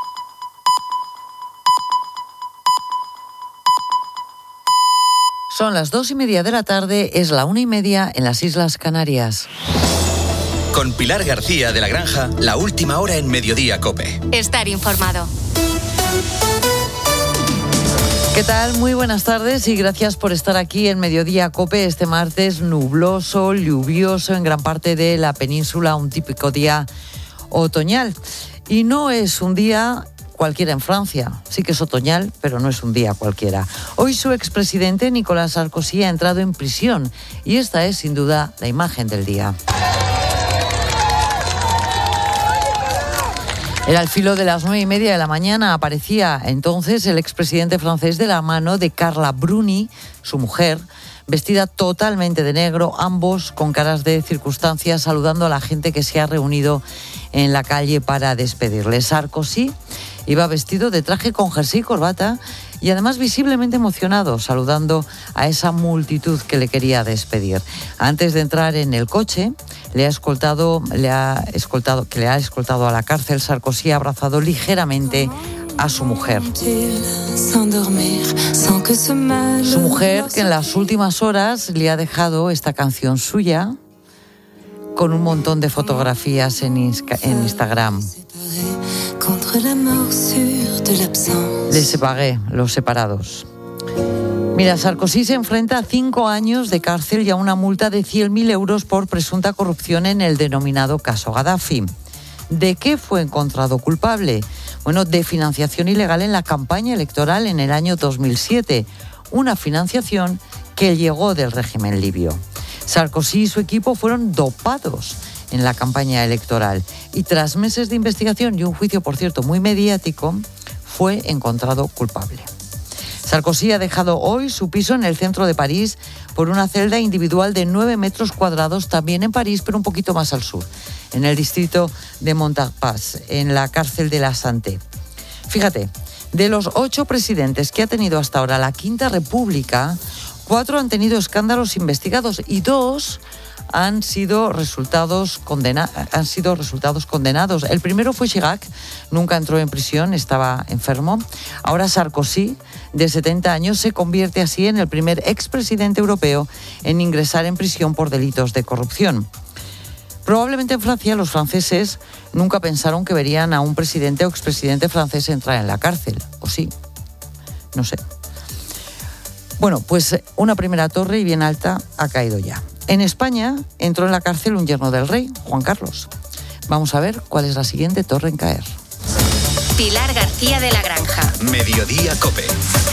Son Son las 2:30 de la tarde, es la 1:30 en las Islas Canarias. Con Pilar García de la Granja, la última hora en Mediodía COPE. Estar informado. ¿Qué tal? Muy buenas tardes y gracias por estar aquí en Mediodía COPE este martes nubloso, lluvioso en gran parte de la península, un típico día otoñal. Y no es un día cualquiera en Francia. Sí que es otoñal, pero no es un día cualquiera. Hoy su expresidente Nicolas Sarkozy ha entrado en prisión y esta es sin duda la imagen del día. Era al filo de las 9:30 de la mañana. Aparecía entonces el expresidente francés de la mano de Carla Bruni, su mujer, vestida totalmente de negro, ambos con caras de circunstancia, saludando a la gente que se ha reunido en la calle para despedirle. Sarkozy iba vestido de traje con jersey y corbata y además visiblemente emocionado, saludando a esa multitud que le quería despedir. Antes de entrar en el coche, que le ha escoltado a la cárcel, Sarkozy ha abrazado ligeramente a su mujer. Su mujer, que en las últimas horas le ha dejado esta canción suya con un montón de fotografías en Instagram. Les séparés, los separados. Mira, Sarkozy se enfrenta a 5 años de cárcel y a una multa de 100.000 euros por presunta corrupción en el denominado caso Gaddafi. ¿De qué fue encontrado culpable? Bueno, de financiación ilegal en la campaña electoral en el año 2007, una financiación que llegó del régimen libio. Sarkozy y su equipo fueron dopados en la campaña electoral y tras meses de investigación y un juicio, por cierto, muy mediático, fue encontrado culpable. Sarkozy ha dejado hoy su piso en el centro de París por una celda individual de 9 metros cuadrados, también en París, pero un poquito más al sur, en el distrito de Montparnasse, en la cárcel de la Santé. Fíjate, de los 8 presidentes que ha tenido hasta ahora la Quinta República, 4 han tenido escándalos investigados y 2 han sido resultados condenados. El primero fue Chirac, nunca entró en prisión, estaba enfermo. Ahora Sarkozy, de 70 años, se convierte así en el primer expresidente europeo en ingresar en prisión por delitos de corrupción. Probablemente en Francia los franceses nunca pensaron que verían a un presidente o expresidente francés entrar en la cárcel. ¿O sí? No sé. Bueno, pues una primera torre y bien alta ha caído ya. En España entró en la cárcel un yerno del rey, Juan Carlos. Vamos a ver cuál es la siguiente torre en caer. Pilar García de la Granja. Mediodía COPE.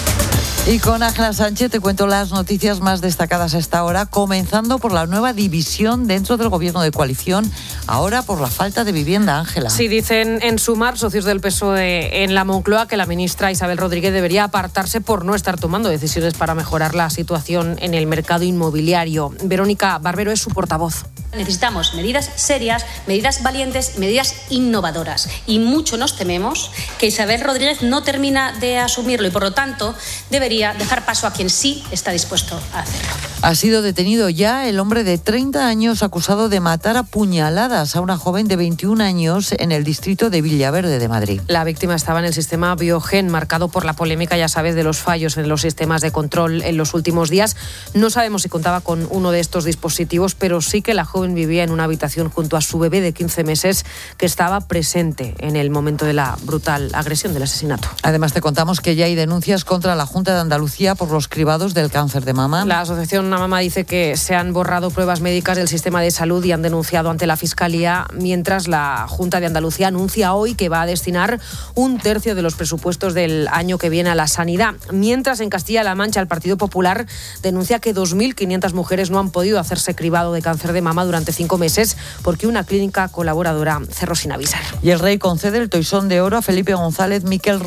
Y con Ángela Sánchez te cuento las noticias más destacadas a esta hora, comenzando por la nueva división dentro del gobierno de coalición, ahora por la falta de vivienda, Ángela. Sí, dicen en Sumar, socios del PSOE en la Moncloa, que la ministra Isabel Rodríguez debería apartarse por no estar tomando decisiones para mejorar la situación en el mercado inmobiliario. Verónica Barbero es su portavoz. Necesitamos medidas serias, medidas valientes, medidas innovadoras. Y mucho nos tememos que Isabel Rodríguez no termina de asumirlo y, por lo tanto, debería dejar paso a quien sí está dispuesto a hacerlo. Ha sido detenido ya el hombre de 30 años acusado de matar a puñaladas a una joven de 21 años en el distrito de Villaverde de Madrid. La víctima estaba en el sistema Biogen, marcado por la polémica, ya sabes, de los fallos en los sistemas de control en los últimos días. No sabemos si contaba con uno de estos dispositivos, pero sí que la joven vivía en una habitación junto a su bebé de 15 meses que estaba presente en el momento de la brutal agresión, del asesinato. Además te contamos que ya hay denuncias contra la Junta de Andalucía por los cribados del cáncer de mama. La asociación AMAMA dice que se han borrado pruebas médicas del sistema de salud y han denunciado ante la Fiscalía, mientras la Junta de Andalucía anuncia hoy que va a destinar 1/3 de los presupuestos del año que viene a la sanidad. Mientras en Castilla-La Mancha el Partido Popular denuncia que 2.500 mujeres no han podido hacerse cribado de cáncer de mama durante 5 meses porque una clínica colaboradora cerró sin avisar. Y el rey concede el Toisón de Oro a Felipe González, Miquel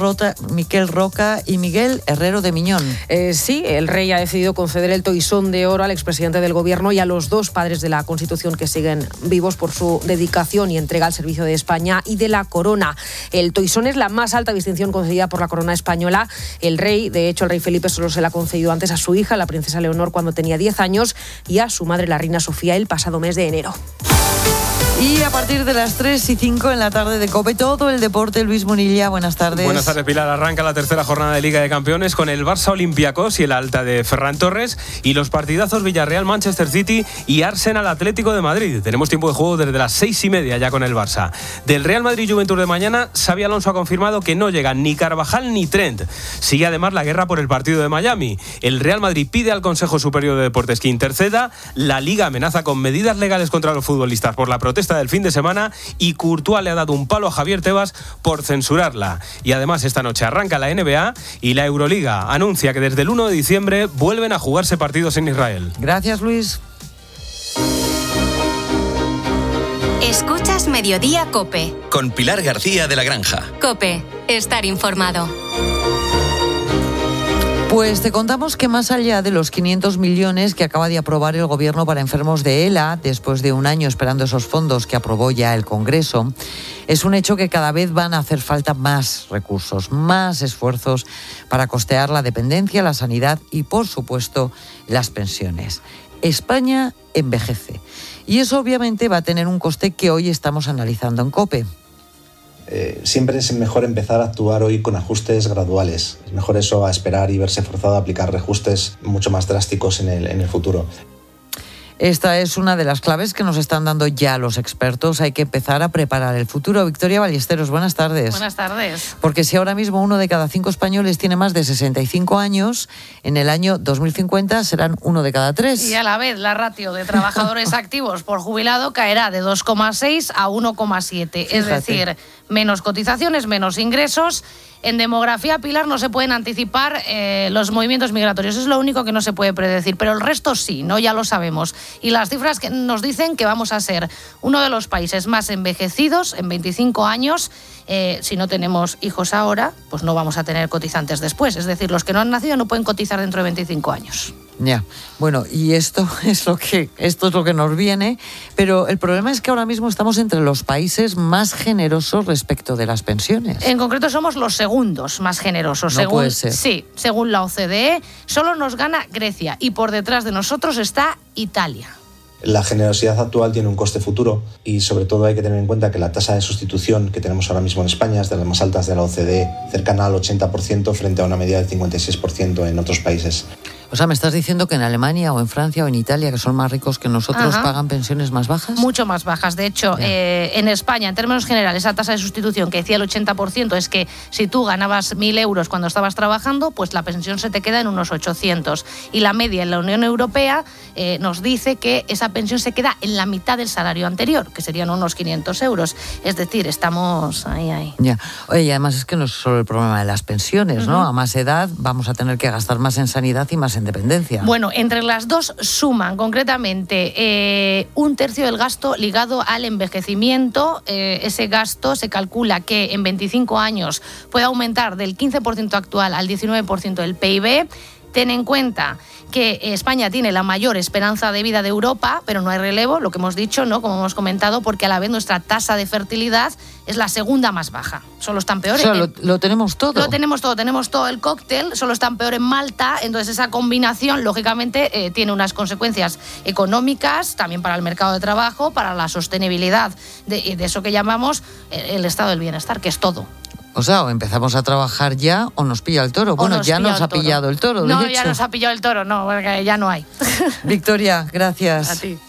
Roca y Miguel Herrero de Miñón. Sí, el rey ha decidido conceder el Toisón de Oro al expresidente del Gobierno y a los 2 padres de la Constitución que siguen vivos por su dedicación y entrega al servicio de España y de la corona. El Toisón es la más alta distinción concedida por la corona española. El rey, de hecho, el rey Felipe solo se la ha concedido antes a su hija, la princesa Leonor, cuando tenía 10 años, y a su madre, la reina Sofía, el pasado mes de enero. Y a partir de las 3:05 en la tarde de COPE, todo el deporte. Luis Munilla, buenas tardes. Buenas tardes, Pilar. Arranca la tercera jornada de Liga de Campeones con el Barça Olympiacos y el alta de Ferran Torres y los partidazos Villarreal Manchester City y Arsenal Atlético de Madrid. Tenemos tiempo de juego desde las 6:30 ya con el Barça. Del Real Madrid Juventus de mañana, Xabi Alonso ha confirmado que no llegan ni Carvajal ni Trent. Sigue además la guerra por el partido de Miami. El Real Madrid pide al Consejo Superior de Deportes que interceda. La Liga amenaza con medidas legales contra los futbolistas por la protesta del fin de semana y Courtois le ha dado un palo a Javier Tebas por censurarla. Y además esta noche arranca la NBA y la Euroliga anuncia que desde el 1 de diciembre vuelven a jugarse partidos en Israel. Gracias, Luis. Escuchas Mediodía COPE. Con Pilar García de la Granja. COPE, estar informado. Pues te contamos que más allá de los 500 millones que acaba de aprobar el Gobierno para enfermos de ELA, después de un año esperando esos fondos que aprobó ya el Congreso, es un hecho que cada vez van a hacer falta más recursos, más esfuerzos para costear la dependencia, la sanidad y, por supuesto, las pensiones. España envejece y eso obviamente va a tener un coste que hoy estamos analizando en COPE. Siempre es mejor empezar a actuar hoy con ajustes graduales. Es mejor eso a esperar y verse forzado a aplicar reajustes mucho más drásticos en el futuro. Esta es una de las claves que nos están dando ya los expertos. Hay que empezar a preparar el futuro. Victoria Ballesteros, buenas tardes. Buenas tardes. Porque si ahora mismo 1 de cada 5 españoles tiene más de 65 años, en el año 2050 serán 1 de cada 3. Y a la vez la ratio de trabajadores activos por jubilado caerá de 2,6 a 1,7. Es decir, menos cotizaciones, menos ingresos. En demografía, Pilar, no se pueden anticipar los movimientos migratorios. Es lo único que no se puede predecir, pero el resto sí, ¿no? Ya lo sabemos. Y las cifras que nos dicen que vamos a ser uno de los países más envejecidos en 25 años. Si no tenemos hijos ahora, pues no vamos a tener cotizantes después. Es decir, los que no han nacido no pueden cotizar dentro de 25 años. Ya, bueno, y esto es lo que nos viene, pero el problema es que ahora mismo estamos entre los países más generosos respecto de las pensiones. En concreto somos los segundos más generosos. No puede ser. Sí, según la OCDE, solo nos gana Grecia y por detrás de nosotros está Italia. La generosidad actual tiene un coste futuro y sobre todo hay que tener en cuenta que la tasa de sustitución que tenemos ahora mismo en España es de las más altas de la OCDE, cercana al 80% frente a una media del 56% en otros países. O sea, ¿me estás diciendo que en Alemania o en Francia o en Italia, que son más ricos que nosotros, pagan pensiones más bajas? Mucho más bajas. De hecho, en España, en términos generales, esa tasa de sustitución que decía el 80% es que si tú ganabas 1.000 euros cuando estabas trabajando, pues la pensión se te queda en unos 800. Y la media en la Unión Europea nos dice que esa pensión se queda en la mitad del salario anterior, que serían unos 500 euros. Es decir, estamos ahí. Ya. Oye, y además es que no es solo el problema de las pensiones, ¿no? A más edad vamos a tener que gastar más en sanidad y más en dependencia. Bueno, entre las dos suman concretamente un tercio del gasto ligado al envejecimiento. Ese gasto se calcula que en 25 años puede aumentar del 15% actual al 19% del PIB. Ten en cuenta que España tiene la mayor esperanza de vida de Europa, pero no hay relevo, lo que hemos dicho, ¿no? Como hemos comentado, porque a la vez nuestra tasa de fertilidad es la segunda más baja. Solo están peores. O sea, lo tenemos todo. Lo tenemos todo, tenemos todo el cóctel, solo están peor en Malta. Entonces esa combinación, lógicamente, tiene unas consecuencias económicas, también para el mercado de trabajo, para la sostenibilidad de eso que llamamos el estado del bienestar, que es todo. O sea, o empezamos a trabajar ya o nos pilla el toro. Bueno, ya nos ha pillado el toro, No, de hecho. ya nos ha pillado el toro, no, porque ya no hay. Victoria, gracias. A ti.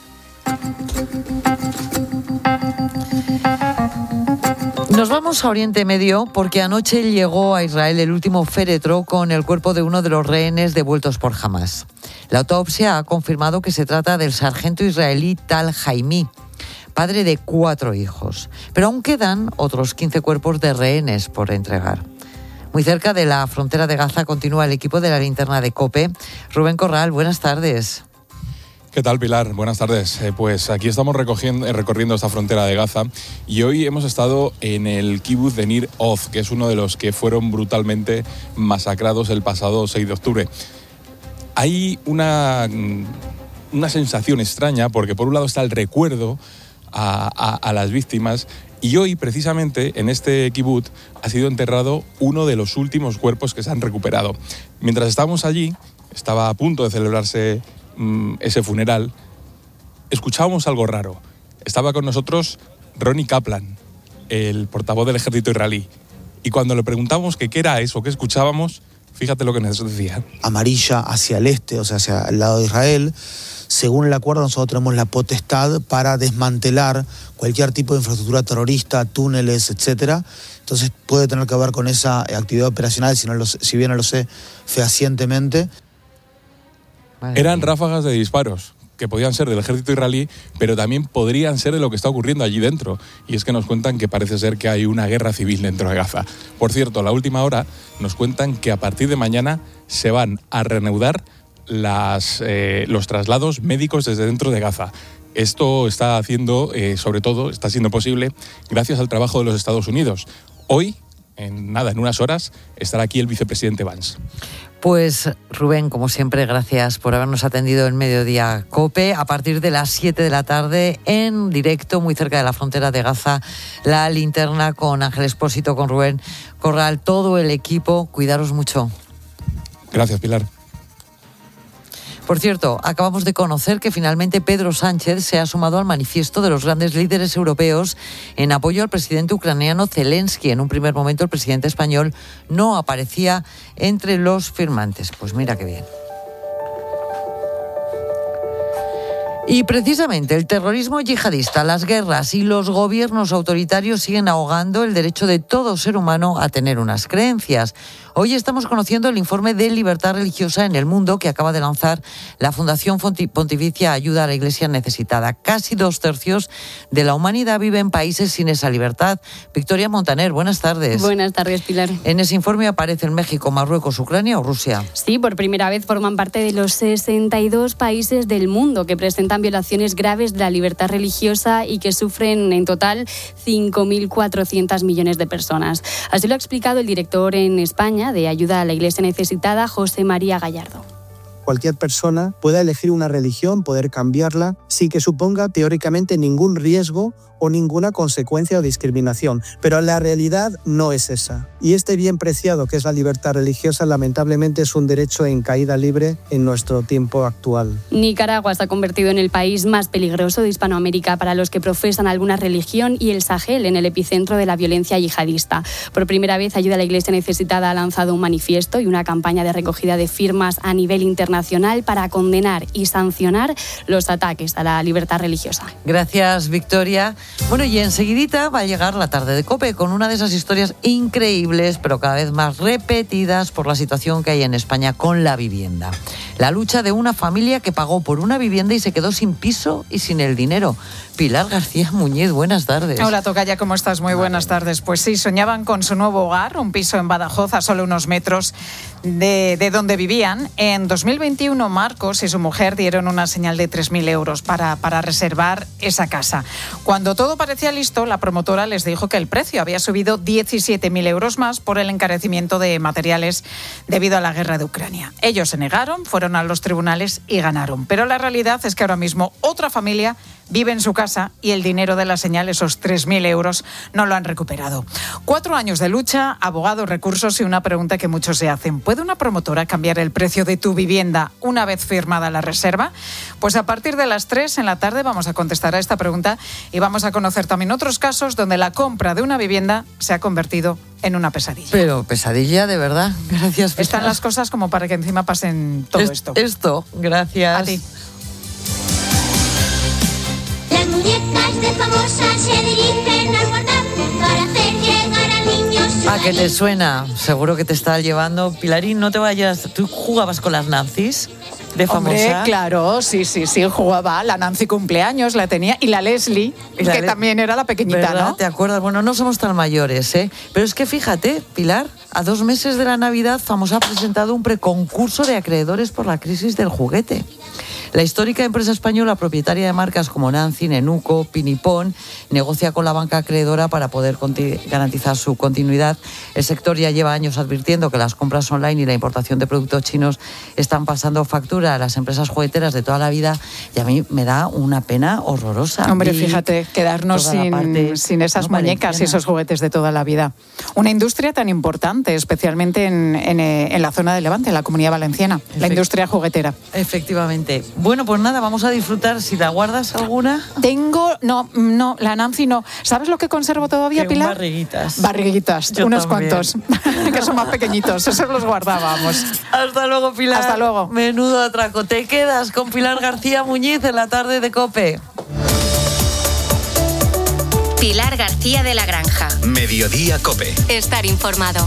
Nos vamos a Oriente Medio porque anoche llegó a Israel el último féretro con el cuerpo de uno de los rehenes devueltos por Hamás. La autopsia ha confirmado que se trata del sargento israelí Tal Haimi, padre de 4 hijos. Pero aún quedan otros 15 cuerpos de rehenes por entregar. Muy cerca de la frontera de Gaza continúa el equipo de la linterna de COPE. Rubén Corral, buenas tardes. ¿Qué tal, Pilar? Buenas tardes. Pues aquí estamos recorriendo esta frontera de Gaza y hoy hemos estado en el kibutz de Nir Oz, que es uno de los que fueron brutalmente masacrados el pasado 6 de octubre. Hay una sensación extraña porque por un lado está el recuerdo a las víctimas y hoy precisamente en este kibutz ha sido enterrado uno de los últimos cuerpos que se han recuperado. Mientras estábamos allí, estaba a punto de celebrarse ese funeral, escuchábamos algo raro. estaba con nosotros Ronnie Kaplan, el portavoz del ejército israelí. Y cuando le preguntamos qué era eso que escuchábamos, fíjate lo que nos decía. Amarilla hacia el este, o sea, hacia el lado de Israel. Según el acuerdo, nosotros tenemos la potestad para desmantelar cualquier tipo de infraestructura terrorista, túneles, etcétera. Entonces puede tener que ver con esa actividad operacional, si bien no lo sé fehacientemente. Eran ráfagas de disparos que podían ser del ejército israelí, pero también podrían ser de lo que está ocurriendo allí dentro. Y es que nos cuentan que parece ser que hay una guerra civil dentro de Gaza. Por cierto, a la última hora nos cuentan que a partir de mañana se van a reanudar los traslados médicos desde dentro de Gaza. Esto está haciendo, sobre todo, está siendo posible gracias al trabajo de los Estados Unidos. Hoy, en unas horas, estará aquí el vicepresidente Vance. Pues Rubén, como siempre, gracias por habernos atendido en Mediodía COPE. A partir de las 7 de la tarde, en directo, muy cerca de la frontera de Gaza, La Linterna con Ángel Expósito, con Rubén Corral, todo el equipo. Cuidaros mucho. Gracias, Pilar. Por cierto, acabamos de conocer que finalmente Pedro Sánchez se ha sumado al manifiesto de los grandes líderes europeos en apoyo al presidente ucraniano Zelensky. En un primer momento el presidente español no aparecía entre los firmantes. Pues mira qué bien. Y precisamente el terrorismo yihadista, las guerras y los gobiernos autoritarios siguen ahogando el derecho de todo ser humano a tener unas creencias. Hoy estamos conociendo el informe de libertad religiosa en el mundo que acaba de lanzar la Fundación Pontificia Ayuda a la Iglesia Necesitada. Casi 2/3 de la humanidad vive en países sin esa libertad. Victoria Montaner, buenas tardes. Buenas tardes, Pilar. En ese informe aparecen México, Marruecos, Ucrania o Rusia. Sí, por primera vez forman parte de los 62 países del mundo que presentan violaciones graves de la libertad religiosa y que sufren en total 5.400 millones de personas. Así lo ha explicado el director en España de Ayuda a la Iglesia Necesitada, José María Gallardo. Cualquier persona pueda elegir una religión, poder cambiarla, sin que suponga teóricamente ningún riesgo o ninguna consecuencia o discriminación. Pero la realidad no es esa. Y este bien preciado que es la libertad religiosa, lamentablemente es un derecho en caída libre en nuestro tiempo actual. Nicaragua se ha convertido en el país más peligroso de Hispanoamérica para los que profesan alguna religión y el Sahel en el epicentro de la violencia yihadista. Por primera vez, Ayuda a la Iglesia Necesitada ha lanzado un manifiesto y una campaña de recogida de firmas a nivel internacional para condenar y sancionar los ataques a la libertad religiosa. Gracias, Victoria. Bueno, y enseguidita va a llegar la tarde de COPE con una de esas historias increíbles, pero cada vez más repetidas por la situación que hay en España con la vivienda. La lucha de una familia que pagó por una vivienda y se quedó sin piso y sin el dinero. Pilar García Muñiz, buenas tardes. Hola, tocaya, ¿cómo estás? Muy buenas tardes. Pues sí, soñaban con su nuevo hogar, un piso en Badajoz, a solo unos metros de donde vivían. En 2021, Marcos y su mujer dieron una señal de 3.000 euros para reservar esa casa. Cuando todo parecía listo, la promotora les dijo que el precio había subido 17.000 euros más por el encarecimiento de materiales debido a la guerra de Ucrania. Ellos se negaron, fueron a los tribunales y ganaron. Pero la realidad es que ahora mismo otra familia vive en su casa y el dinero de la señal, esos 3.000 euros, no lo han recuperado. 4 años de lucha, abogados, recursos y una pregunta que muchos se hacen. ¿Puede una promotora cambiar el precio de tu vivienda una vez firmada la reserva? Pues a partir de las 3 en la tarde vamos a contestar a esta pregunta y vamos a conocer también otros casos donde la compra de una vivienda se ha convertido en una pesadilla. Pero pesadilla, de verdad. Gracias. Están las cosas como para que encima pasen todo esto. Gracias. A ti. Las muñecas de Famosa se dirigen al portal para hacer llegar al niño su ¿A qué te suena? Seguro que te está llevando. Pilarín, no te vayas. ¿Tú jugabas con las Nancis de Famosa? Hombre, claro, sí, jugaba. La Nancy cumpleaños la tenía y la Leslie, que también era la pequeñita, ¿verdad? ¿no? ¿Te acuerdas? Bueno, no somos tan mayores, ¿eh? Pero es que fíjate, Pilar, a 2 meses de la Navidad, Famosa ha presentado un preconcurso de acreedores por la crisis del juguete. La histórica empresa española, propietaria de marcas como Nancy, Nenuco, Pinipón, negocia con la banca acreedora para poder garantizar su continuidad. El sector ya lleva años advirtiendo que las compras online y la importación de productos chinos están pasando factura a las empresas jugueteras de toda la vida y a mí me da una pena horrorosa. Hombre, fíjate, quedarnos sin esas muñecas y esos juguetes de toda la vida. Una industria tan importante, especialmente en la zona de Levante, en la Comunidad Valenciana, la industria juguetera. Efectivamente. Bueno, pues nada, vamos a disfrutar. Si la guardas alguna. No, la Nancy no. ¿Sabes lo que conservo todavía, Pilar? Barriguitas. Yo unos también. Cuantos, que son más pequeñitos, esos los guardábamos. Hasta luego, Pilar. Hasta luego. Menudo atraco. Te quedas con Pilar García Muñiz en la tarde de COPE. Pilar García de la Granja. Mediodía COPE. Estar informado.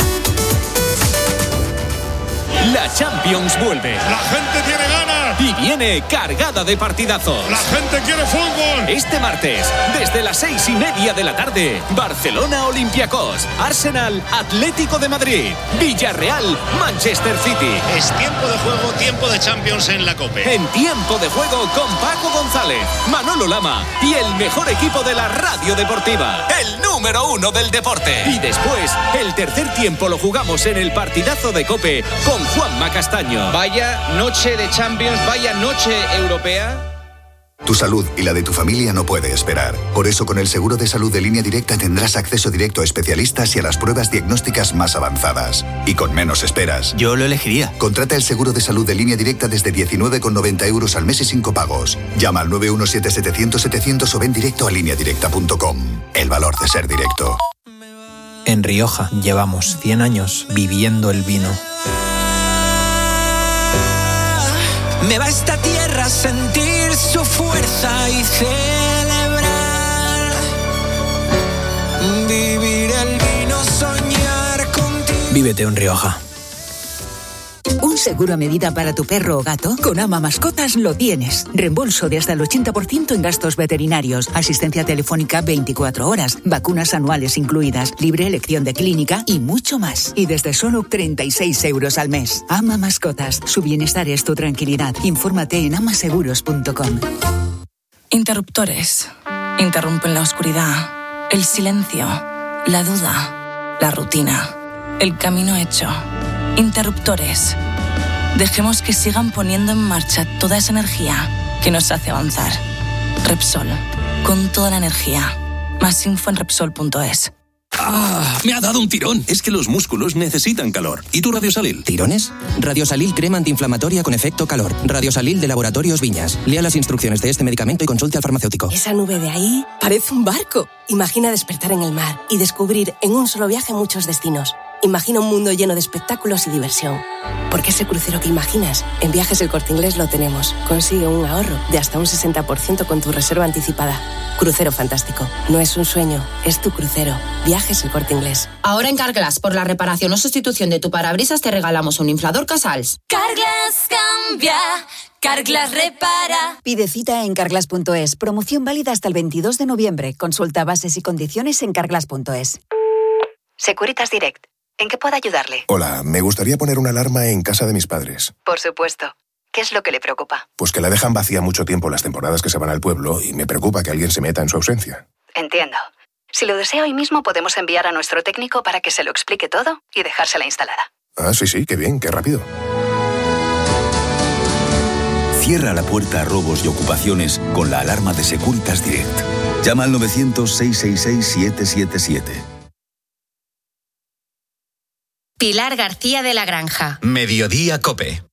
La Champions vuelve. La gente tiene ganas. Y viene cargada de partidazos. La gente quiere fútbol. Este martes, desde las 6:30 de la tarde, Barcelona Olympiacos, Arsenal Atlético de Madrid, Villarreal Manchester City. Es tiempo de juego, tiempo de Champions en la COPE. En tiempo de juego con Paco González, Manolo Lama y el mejor equipo de la radio deportiva, el número 1 del deporte. Y después, el tercer tiempo lo jugamos en el partidazo de COPE con Juanma Castaño. Vaya noche de Champions, vaya noche europea. Tu salud y la de tu familia no puede esperar. Por eso, con el seguro de salud de Línea Directa tendrás acceso directo a especialistas y a las pruebas diagnósticas más avanzadas. Y con menos esperas. Yo lo elegiría. Contrata el seguro de salud de Línea Directa desde 19,90 € al mes y sin copagos. Llama al 917-700-700 o ven directo a lineadirecta.com. El valor de ser directo. En Rioja llevamos 100 años viviendo el vino. Me va esta tierra a sentir su fuerza y celebrar. Vivir el vino, soñar contigo. Vívete en Rioja. ¿Un seguro a medida para tu perro o gato? Con Ama Mascotas lo tienes. Reembolso de hasta el 80% en gastos veterinarios, asistencia telefónica 24 horas, vacunas anuales incluidas, libre elección de clínica y mucho más. Y desde solo 36 € al mes. Ama Mascotas. Su bienestar es tu tranquilidad. Infórmate en amaseguros.com. Interruptores. Interrumpen la oscuridad, el silencio, la duda, la rutina, el camino hecho. Interruptores. Dejemos que sigan poniendo en marcha toda esa energía que nos hace avanzar. Repsol. Con toda la energía. Más info en Repsol.es. ¡Ah! Me ha dado un tirón. Es que los músculos necesitan calor. ¿Y tu Radiosalil? ¿Tirones? Radiosalil crema antiinflamatoria con efecto calor. Radiosalil de Laboratorios Viñas. Lea las instrucciones de este medicamento y consulte al farmacéutico. Esa nube de ahí parece un barco. Imagina despertar en el mar y descubrir en un solo viaje muchos destinos. Imagina un mundo lleno de espectáculos y diversión. Porque ese crucero que imaginas, en Viajes El Corte Inglés lo tenemos. Consigue un ahorro de hasta un 60% con tu reserva anticipada. Crucero fantástico. No es un sueño, es tu crucero. Viajes El Corte Inglés. Ahora en Carglass, por la reparación o sustitución de tu parabrisas, te regalamos un inflador Casals. Carglass cambia, Carglass repara. Pide cita en carglass.es. Promoción válida hasta el 22 de noviembre. Consulta bases y condiciones en carglass.es. Securitas Direct. ¿En qué puedo ayudarle? Hola, me gustaría poner una alarma en casa de mis padres. Por supuesto. ¿Qué es lo que le preocupa? Pues que la dejan vacía mucho tiempo las temporadas que se van al pueblo y me preocupa que alguien se meta en su ausencia. Entiendo. Si lo desea hoy mismo, podemos enviar a nuestro técnico para que se lo explique todo y dejársela instalada. Ah, sí, qué bien, qué rápido. Cierra la puerta a robos y ocupaciones con la alarma de Securitas Direct. Llama al 900-666-777. Pilar García de la Granja. Mediodía COPE.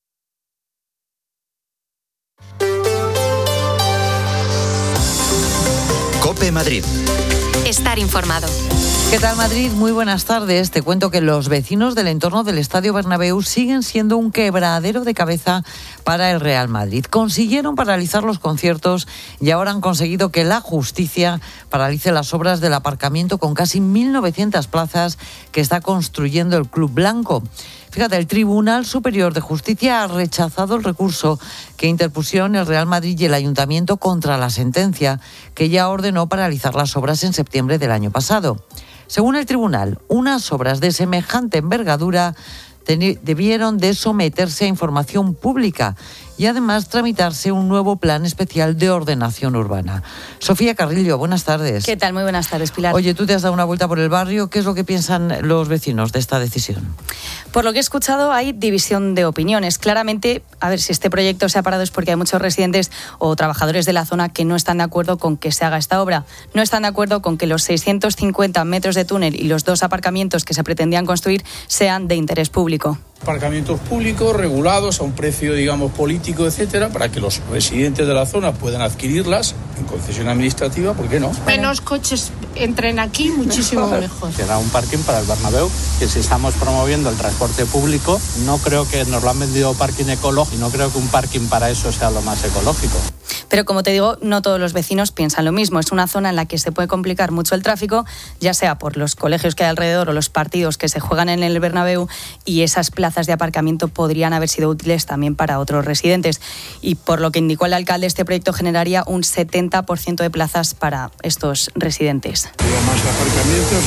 COPE Madrid. Estar informado. ¿Qué tal, Madrid? Muy buenas tardes. Te cuento que los vecinos del entorno del Estadio Bernabéu siguen siendo un quebradero de cabeza para el Real Madrid. Consiguieron paralizar los conciertos y ahora han conseguido que la justicia paralice las obras del aparcamiento con casi 1.900 plazas que está construyendo el Club Blanco. Fíjate, el Tribunal Superior de Justicia ha rechazado el recurso que interpusieron el Real Madrid y el Ayuntamiento contra la sentencia que ya ordenó paralizar las obras en septiembre del año pasado. Según el tribunal, unas obras de semejante envergadura debieron de someterse a información pública y además tramitarse un nuevo plan especial de ordenación urbana. Sofía Carrillo, buenas tardes. ¿Qué tal? Muy buenas tardes, Pilar. Oye, tú te has dado una vuelta por el barrio. ¿Qué es lo que piensan los vecinos de esta decisión? Por lo que he escuchado, hay división de opiniones. Claramente, a ver, si este proyecto se ha parado es porque hay muchos residentes o trabajadores de la zona que no están de acuerdo con que se haga esta obra. No están de acuerdo con que los 650 metros de túnel y los 2 aparcamientos que se pretendían construir sean de interés público. Aparcamientos públicos regulados a un precio, digamos, político, etcétera, para que los residentes de la zona puedan adquirirlas en concesión administrativa, ¿por qué no? Menos coches entren aquí, muchísimo mejor. Será un parking para el Bernabéu, que si estamos promoviendo el transporte público, no creo que nos lo han vendido parking ecológico y no creo que un parking para eso sea lo más ecológico. Pero como te digo, no todos los vecinos piensan lo mismo. Es una zona en la que se puede complicar mucho el tráfico, ya sea por los colegios que hay alrededor o los partidos que se juegan en el Bernabéu, y esas plazas de aparcamiento podrían haber sido útiles también para otros residentes. Y por lo que indicó el alcalde, este proyecto generaría un 70% de plazas para estos residentes. Había más aparcamientos,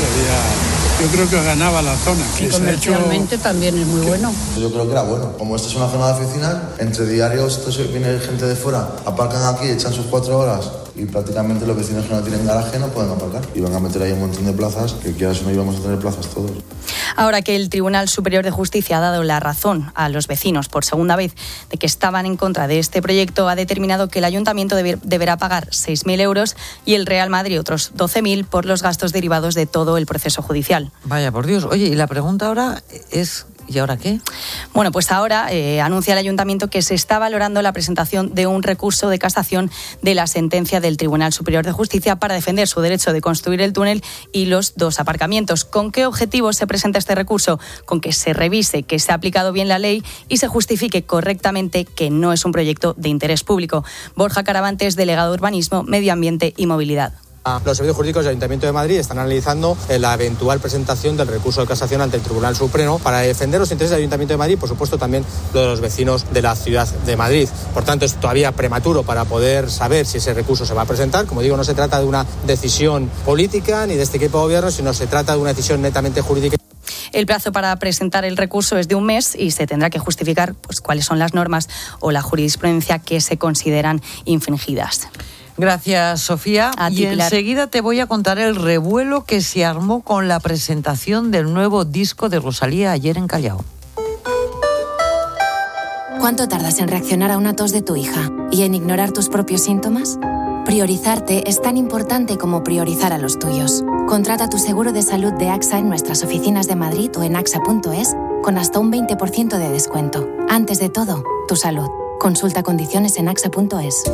yo creo que ganaba la zona. Y comercialmente también es muy bueno. Yo creo que era bueno. Como esta es una zona de oficina, entre diarios viene gente de fuera, aparcan aquí, echan sus 4 horas y prácticamente los vecinos que no tienen garaje no pueden aparcar. Y van a meter ahí un montón de plazas, que quieras o no íbamos a tener plazas todos. Ahora que el Tribunal Superior de Justicia ha dado la razón a los vecinos por segunda vez de que estaban en contra de este proyecto, ha determinado que el Ayuntamiento deberá pagar 6.000 euros y el Real Madrid otros 12.000 por los gastos derivados de todo el proceso judicial. Vaya, por Dios. Oye, y la pregunta ahora es... ¿Y ahora qué? Bueno, pues ahora anuncia el Ayuntamiento que se está valorando la presentación de un recurso de casación de la sentencia del Tribunal Superior de Justicia para defender su derecho de construir el túnel y los 2 aparcamientos. ¿Con qué objetivo se presenta este recurso? Con que se revise que se ha aplicado bien la ley y se justifique correctamente que no es un proyecto de interés público. Borja Caravantes, delegado de Urbanismo, Medio Ambiente y Movilidad. Los servicios jurídicos del Ayuntamiento de Madrid están analizando la eventual presentación del recurso de casación ante el Tribunal Supremo para defender los intereses del Ayuntamiento de Madrid y, por supuesto, también lo de los vecinos de la ciudad de Madrid. Por tanto, es todavía prematuro para poder saber si ese recurso se va a presentar. Como digo, no se trata de una decisión política ni de este equipo de gobierno, sino se trata de una decisión netamente jurídica. El plazo para presentar el recurso es de 1 mes y se tendrá que justificar cuáles son las normas o la jurisprudencia que se consideran infringidas. Gracias, Sofía. Y enseguida te voy a contar el revuelo que se armó con la presentación del nuevo disco de Rosalía ayer en Callao. ¿Cuánto tardas en reaccionar a una tos de tu hija y en ignorar tus propios síntomas? Priorizarte es tan importante como priorizar a los tuyos. Contrata tu seguro de salud de AXA en nuestras oficinas de Madrid o en axa.es con hasta un 20% de descuento. Antes de todo, tu salud. Consulta condiciones en axa.es.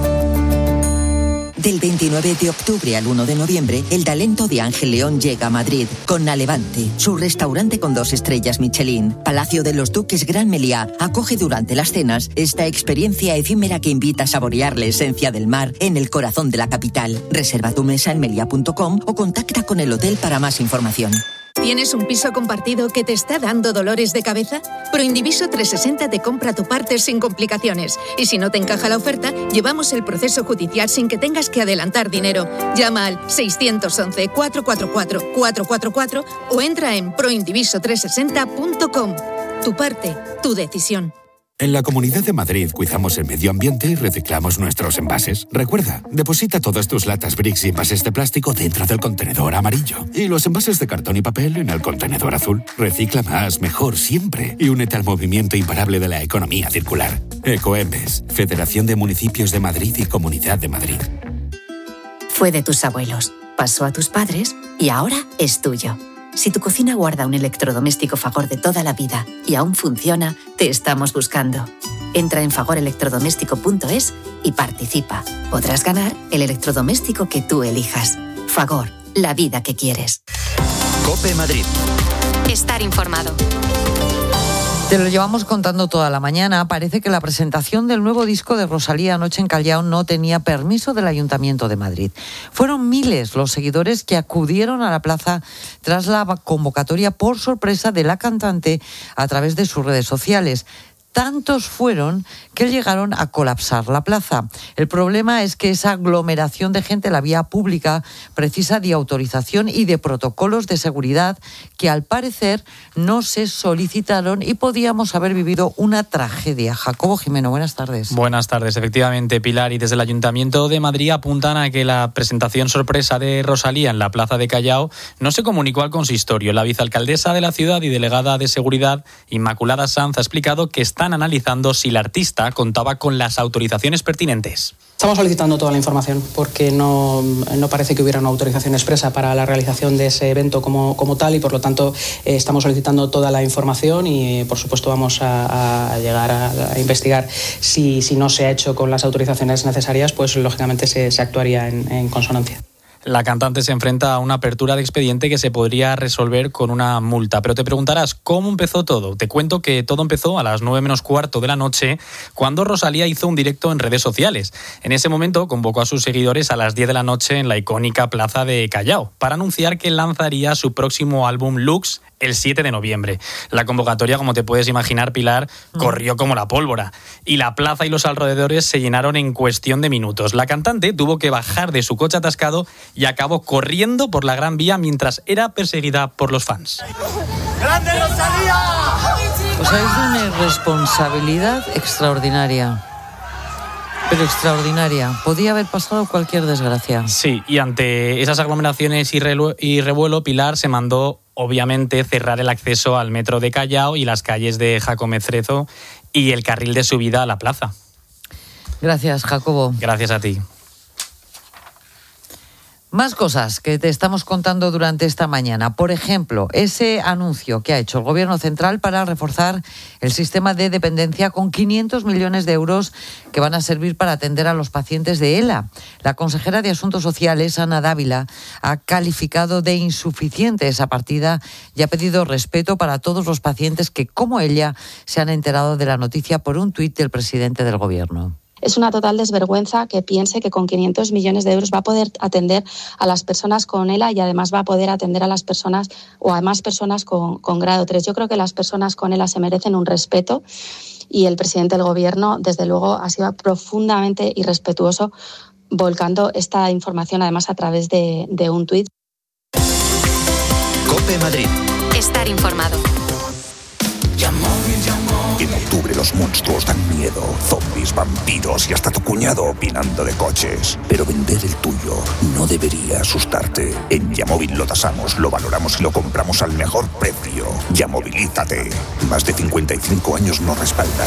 Del 29 de octubre al 1 de noviembre, el talento de Ángel León llega a Madrid con Nalevante, su restaurante con 2 estrellas Michelin. Palacio de los Duques Gran Meliá acoge durante las cenas esta experiencia efímera que invita a saborear la esencia del mar en el corazón de la capital. Reserva tu mesa en melia.com o contacta con el hotel para más información. ¿Tienes un piso compartido que te está dando dolores de cabeza? Proindiviso 360 te compra tu parte sin complicaciones. Y si no te encaja la oferta, llevamos el proceso judicial sin que tengas que adelantar dinero. Llama al 611-444-444 o entra en proindiviso360.com. Tu parte, tu decisión. En la Comunidad de Madrid cuidamos el medio ambiente y reciclamos nuestros envases. Recuerda, deposita todas tus latas Brix y envases de plástico dentro del contenedor amarillo y los envases de cartón y papel en el contenedor azul. Recicla más, mejor, siempre y únete al movimiento imparable de la economía circular. Ecoembes, Federación de Municipios de Madrid y Comunidad de Madrid. Fue de tus abuelos, pasó a tus padres y ahora es tuyo. Si tu cocina guarda un electrodoméstico Fagor de toda la vida y aún funciona, te estamos buscando. Entra en fagorelectrodoméstico.es y participa. Podrás ganar el electrodoméstico que tú elijas. Fagor, la vida que quieres. COPE Madrid. Estar informado. Te lo llevamos contando toda la mañana. Parece que la presentación del nuevo disco de Rosalía anoche en Callao no tenía permiso del Ayuntamiento de Madrid. Fueron miles los seguidores que acudieron a la plaza tras la convocatoria por sorpresa de la cantante a través de sus redes sociales. Tantos fueron que llegaron a colapsar la plaza. El problema es que esa aglomeración de gente en la vía pública precisa de autorización y de protocolos de seguridad que al parecer no se solicitaron y podíamos haber vivido una tragedia. Jacobo Jimeno, buenas tardes. Buenas tardes, efectivamente, Pilar. Y desde el Ayuntamiento de Madrid apuntan a que la presentación sorpresa de Rosalía en la plaza de Callao no se comunicó al consistorio. La vicealcaldesa de la ciudad y delegada de seguridad, Inmaculada Sanz, ha explicado que están analizando si la artista contaba con las autorizaciones pertinentes. Estamos solicitando toda la información porque no parece que hubiera una autorización expresa para la realización de ese evento como tal y por lo tanto estamos solicitando toda la información y por supuesto vamos a llegar a investigar si no se ha hecho con las autorizaciones necesarias, pues lógicamente se actuaría en consonancia. La cantante se enfrenta a una apertura de expediente que se podría resolver con una multa. Pero te preguntarás, ¿cómo empezó todo? Te cuento que todo empezó a las 9 menos cuarto de la noche, cuando Rosalía hizo un directo en redes sociales. En ese momento convocó a sus seguidores a las 10 de la noche en la icónica plaza de Callao, para anunciar que lanzaría su próximo álbum Lux el 7 de noviembre. La convocatoria, como te puedes imaginar, Pilar, corrió como la pólvora. Y la plaza y los alrededores se llenaron en cuestión de minutos. La cantante tuvo que bajar de su coche atascado y acabó corriendo por la Gran Vía mientras era perseguida por los fans. ¡Grande Rosalía! Pues es una irresponsabilidad extraordinaria. Pero extraordinaria. Podía haber pasado cualquier desgracia. Sí, y ante esas aglomeraciones y revuelo, Pilar se mandó, obviamente, cerrar el acceso al metro de Callao y las calles de Jacome Frezo y el carril de subida a la plaza. Gracias, Jacobo. Gracias a ti. Más cosas que te estamos contando durante esta mañana. Por ejemplo, ese anuncio que ha hecho el Gobierno central para reforzar el sistema de dependencia con 500 millones de euros que van a servir para atender a los pacientes de ELA. La consejera de Asuntos Sociales, Ana Dávila, ha calificado de insuficiente esa partida y ha pedido respeto para todos los pacientes que, como ella, se han enterado de la noticia por un tuit del presidente del Gobierno. Es una total desvergüenza que piense que con 500 millones de euros va a poder atender a las personas con ELA y además va a poder atender a las personas o a más personas con grado 3. Yo creo que las personas con ELA se merecen un respeto y el presidente del Gobierno, desde luego, ha sido profundamente irrespetuoso volcando esta información además a través de un tuit. COPE Madrid. Estar informado. En octubre los monstruos dan miedo, zombies, vampiros y hasta tu cuñado opinando de coches. Pero vender el tuyo no debería asustarte. En Yamóvil lo tasamos, lo valoramos y lo compramos al mejor precio. Yamovilízate. Más de 55 años nos respaldan.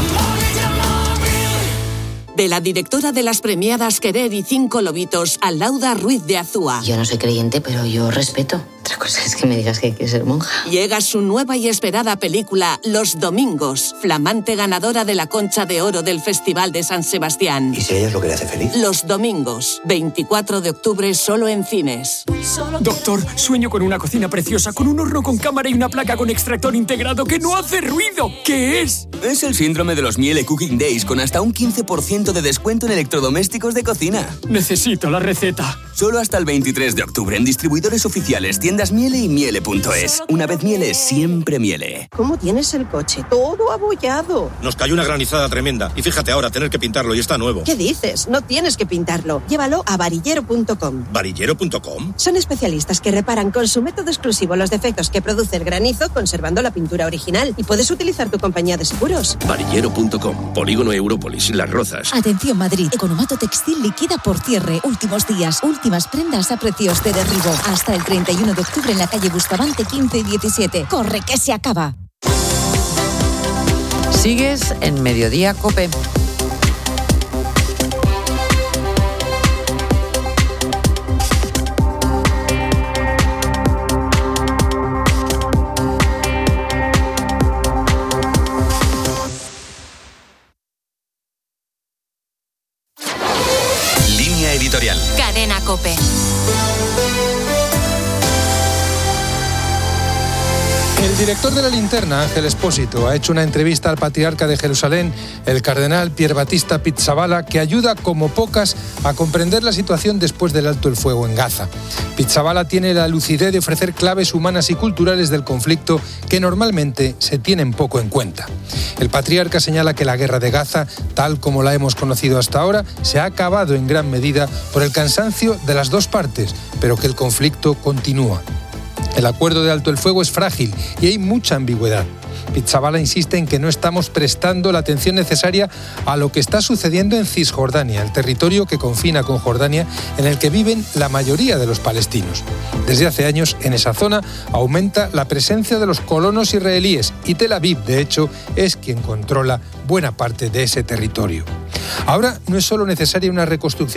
De la directora de las premiadas Querer y 5 lobitos, a Lauda Ruiz de Azúa. Yo no soy creyente, pero yo respeto. Otra cosa es que me digas que hay que ser monja. Llega su nueva y esperada película Los Domingos, flamante ganadora de la Concha de Oro del Festival de San Sebastián. ¿Y si ella es lo que le hace feliz? Los Domingos, 24 de octubre, solo en cines. Doctor, sueño con una cocina preciosa, con un horno con cámara y una placa con extractor integrado que no hace ruido. ¿Qué es? Es el síndrome de los Miele Cooking Days, con hasta un 15% de descuento en electrodomésticos de cocina. Necesito la receta. Solo hasta el 23 de octubre en distribuidores oficiales, tiendas Miele y miele.es. Una vez Miele, siempre Miele. ¿Cómo tienes el coche? Todo abollado. Nos cayó una granizada tremenda. Y fíjate ahora, tener que pintarlo y está nuevo. ¿Qué dices? No tienes que pintarlo. Llévalo a varillero.com. ¿Varillero.com? Son especialistas que reparan con su método exclusivo los defectos que produce el granizo, conservando la pintura original. Y puedes utilizar tu compañía de seguros. Varillero.com. Polígono Európolis, Las Rozas. Atención Madrid. Economato Textil liquida por cierre. Últimos días, últimas prendas a precios de derribo. Hasta el 31 de octubre en la calle Bustamante 15 y 17. ¡Corre que se acaba! Sigues en Mediodía COPE. Línea editorial. Cadena COPE. El director de La Linterna, Ángel Expósito, ha hecho una entrevista al patriarca de Jerusalén, el cardenal Pier Battista Pizzaballa, que ayuda como pocas a comprender la situación después del alto el fuego en Gaza. Pizzaballa tiene la lucidez de ofrecer claves humanas y culturales del conflicto que normalmente se tienen poco en cuenta. El patriarca señala que la guerra de Gaza, tal como la hemos conocido hasta ahora, se ha acabado en gran medida por el cansancio de las dos partes, pero que el conflicto continúa. El acuerdo de alto el fuego es frágil y hay mucha ambigüedad. Pizzabala insiste en que no estamos prestando la atención necesaria a lo que está sucediendo en Cisjordania, el territorio que confina con Jordania, en el que viven la mayoría de los palestinos. Desde hace años, en esa zona aumenta la presencia de los colonos israelíes y Tel Aviv, de hecho, es quien controla buena parte de ese territorio. Ahora no es solo necesaria una reconstrucción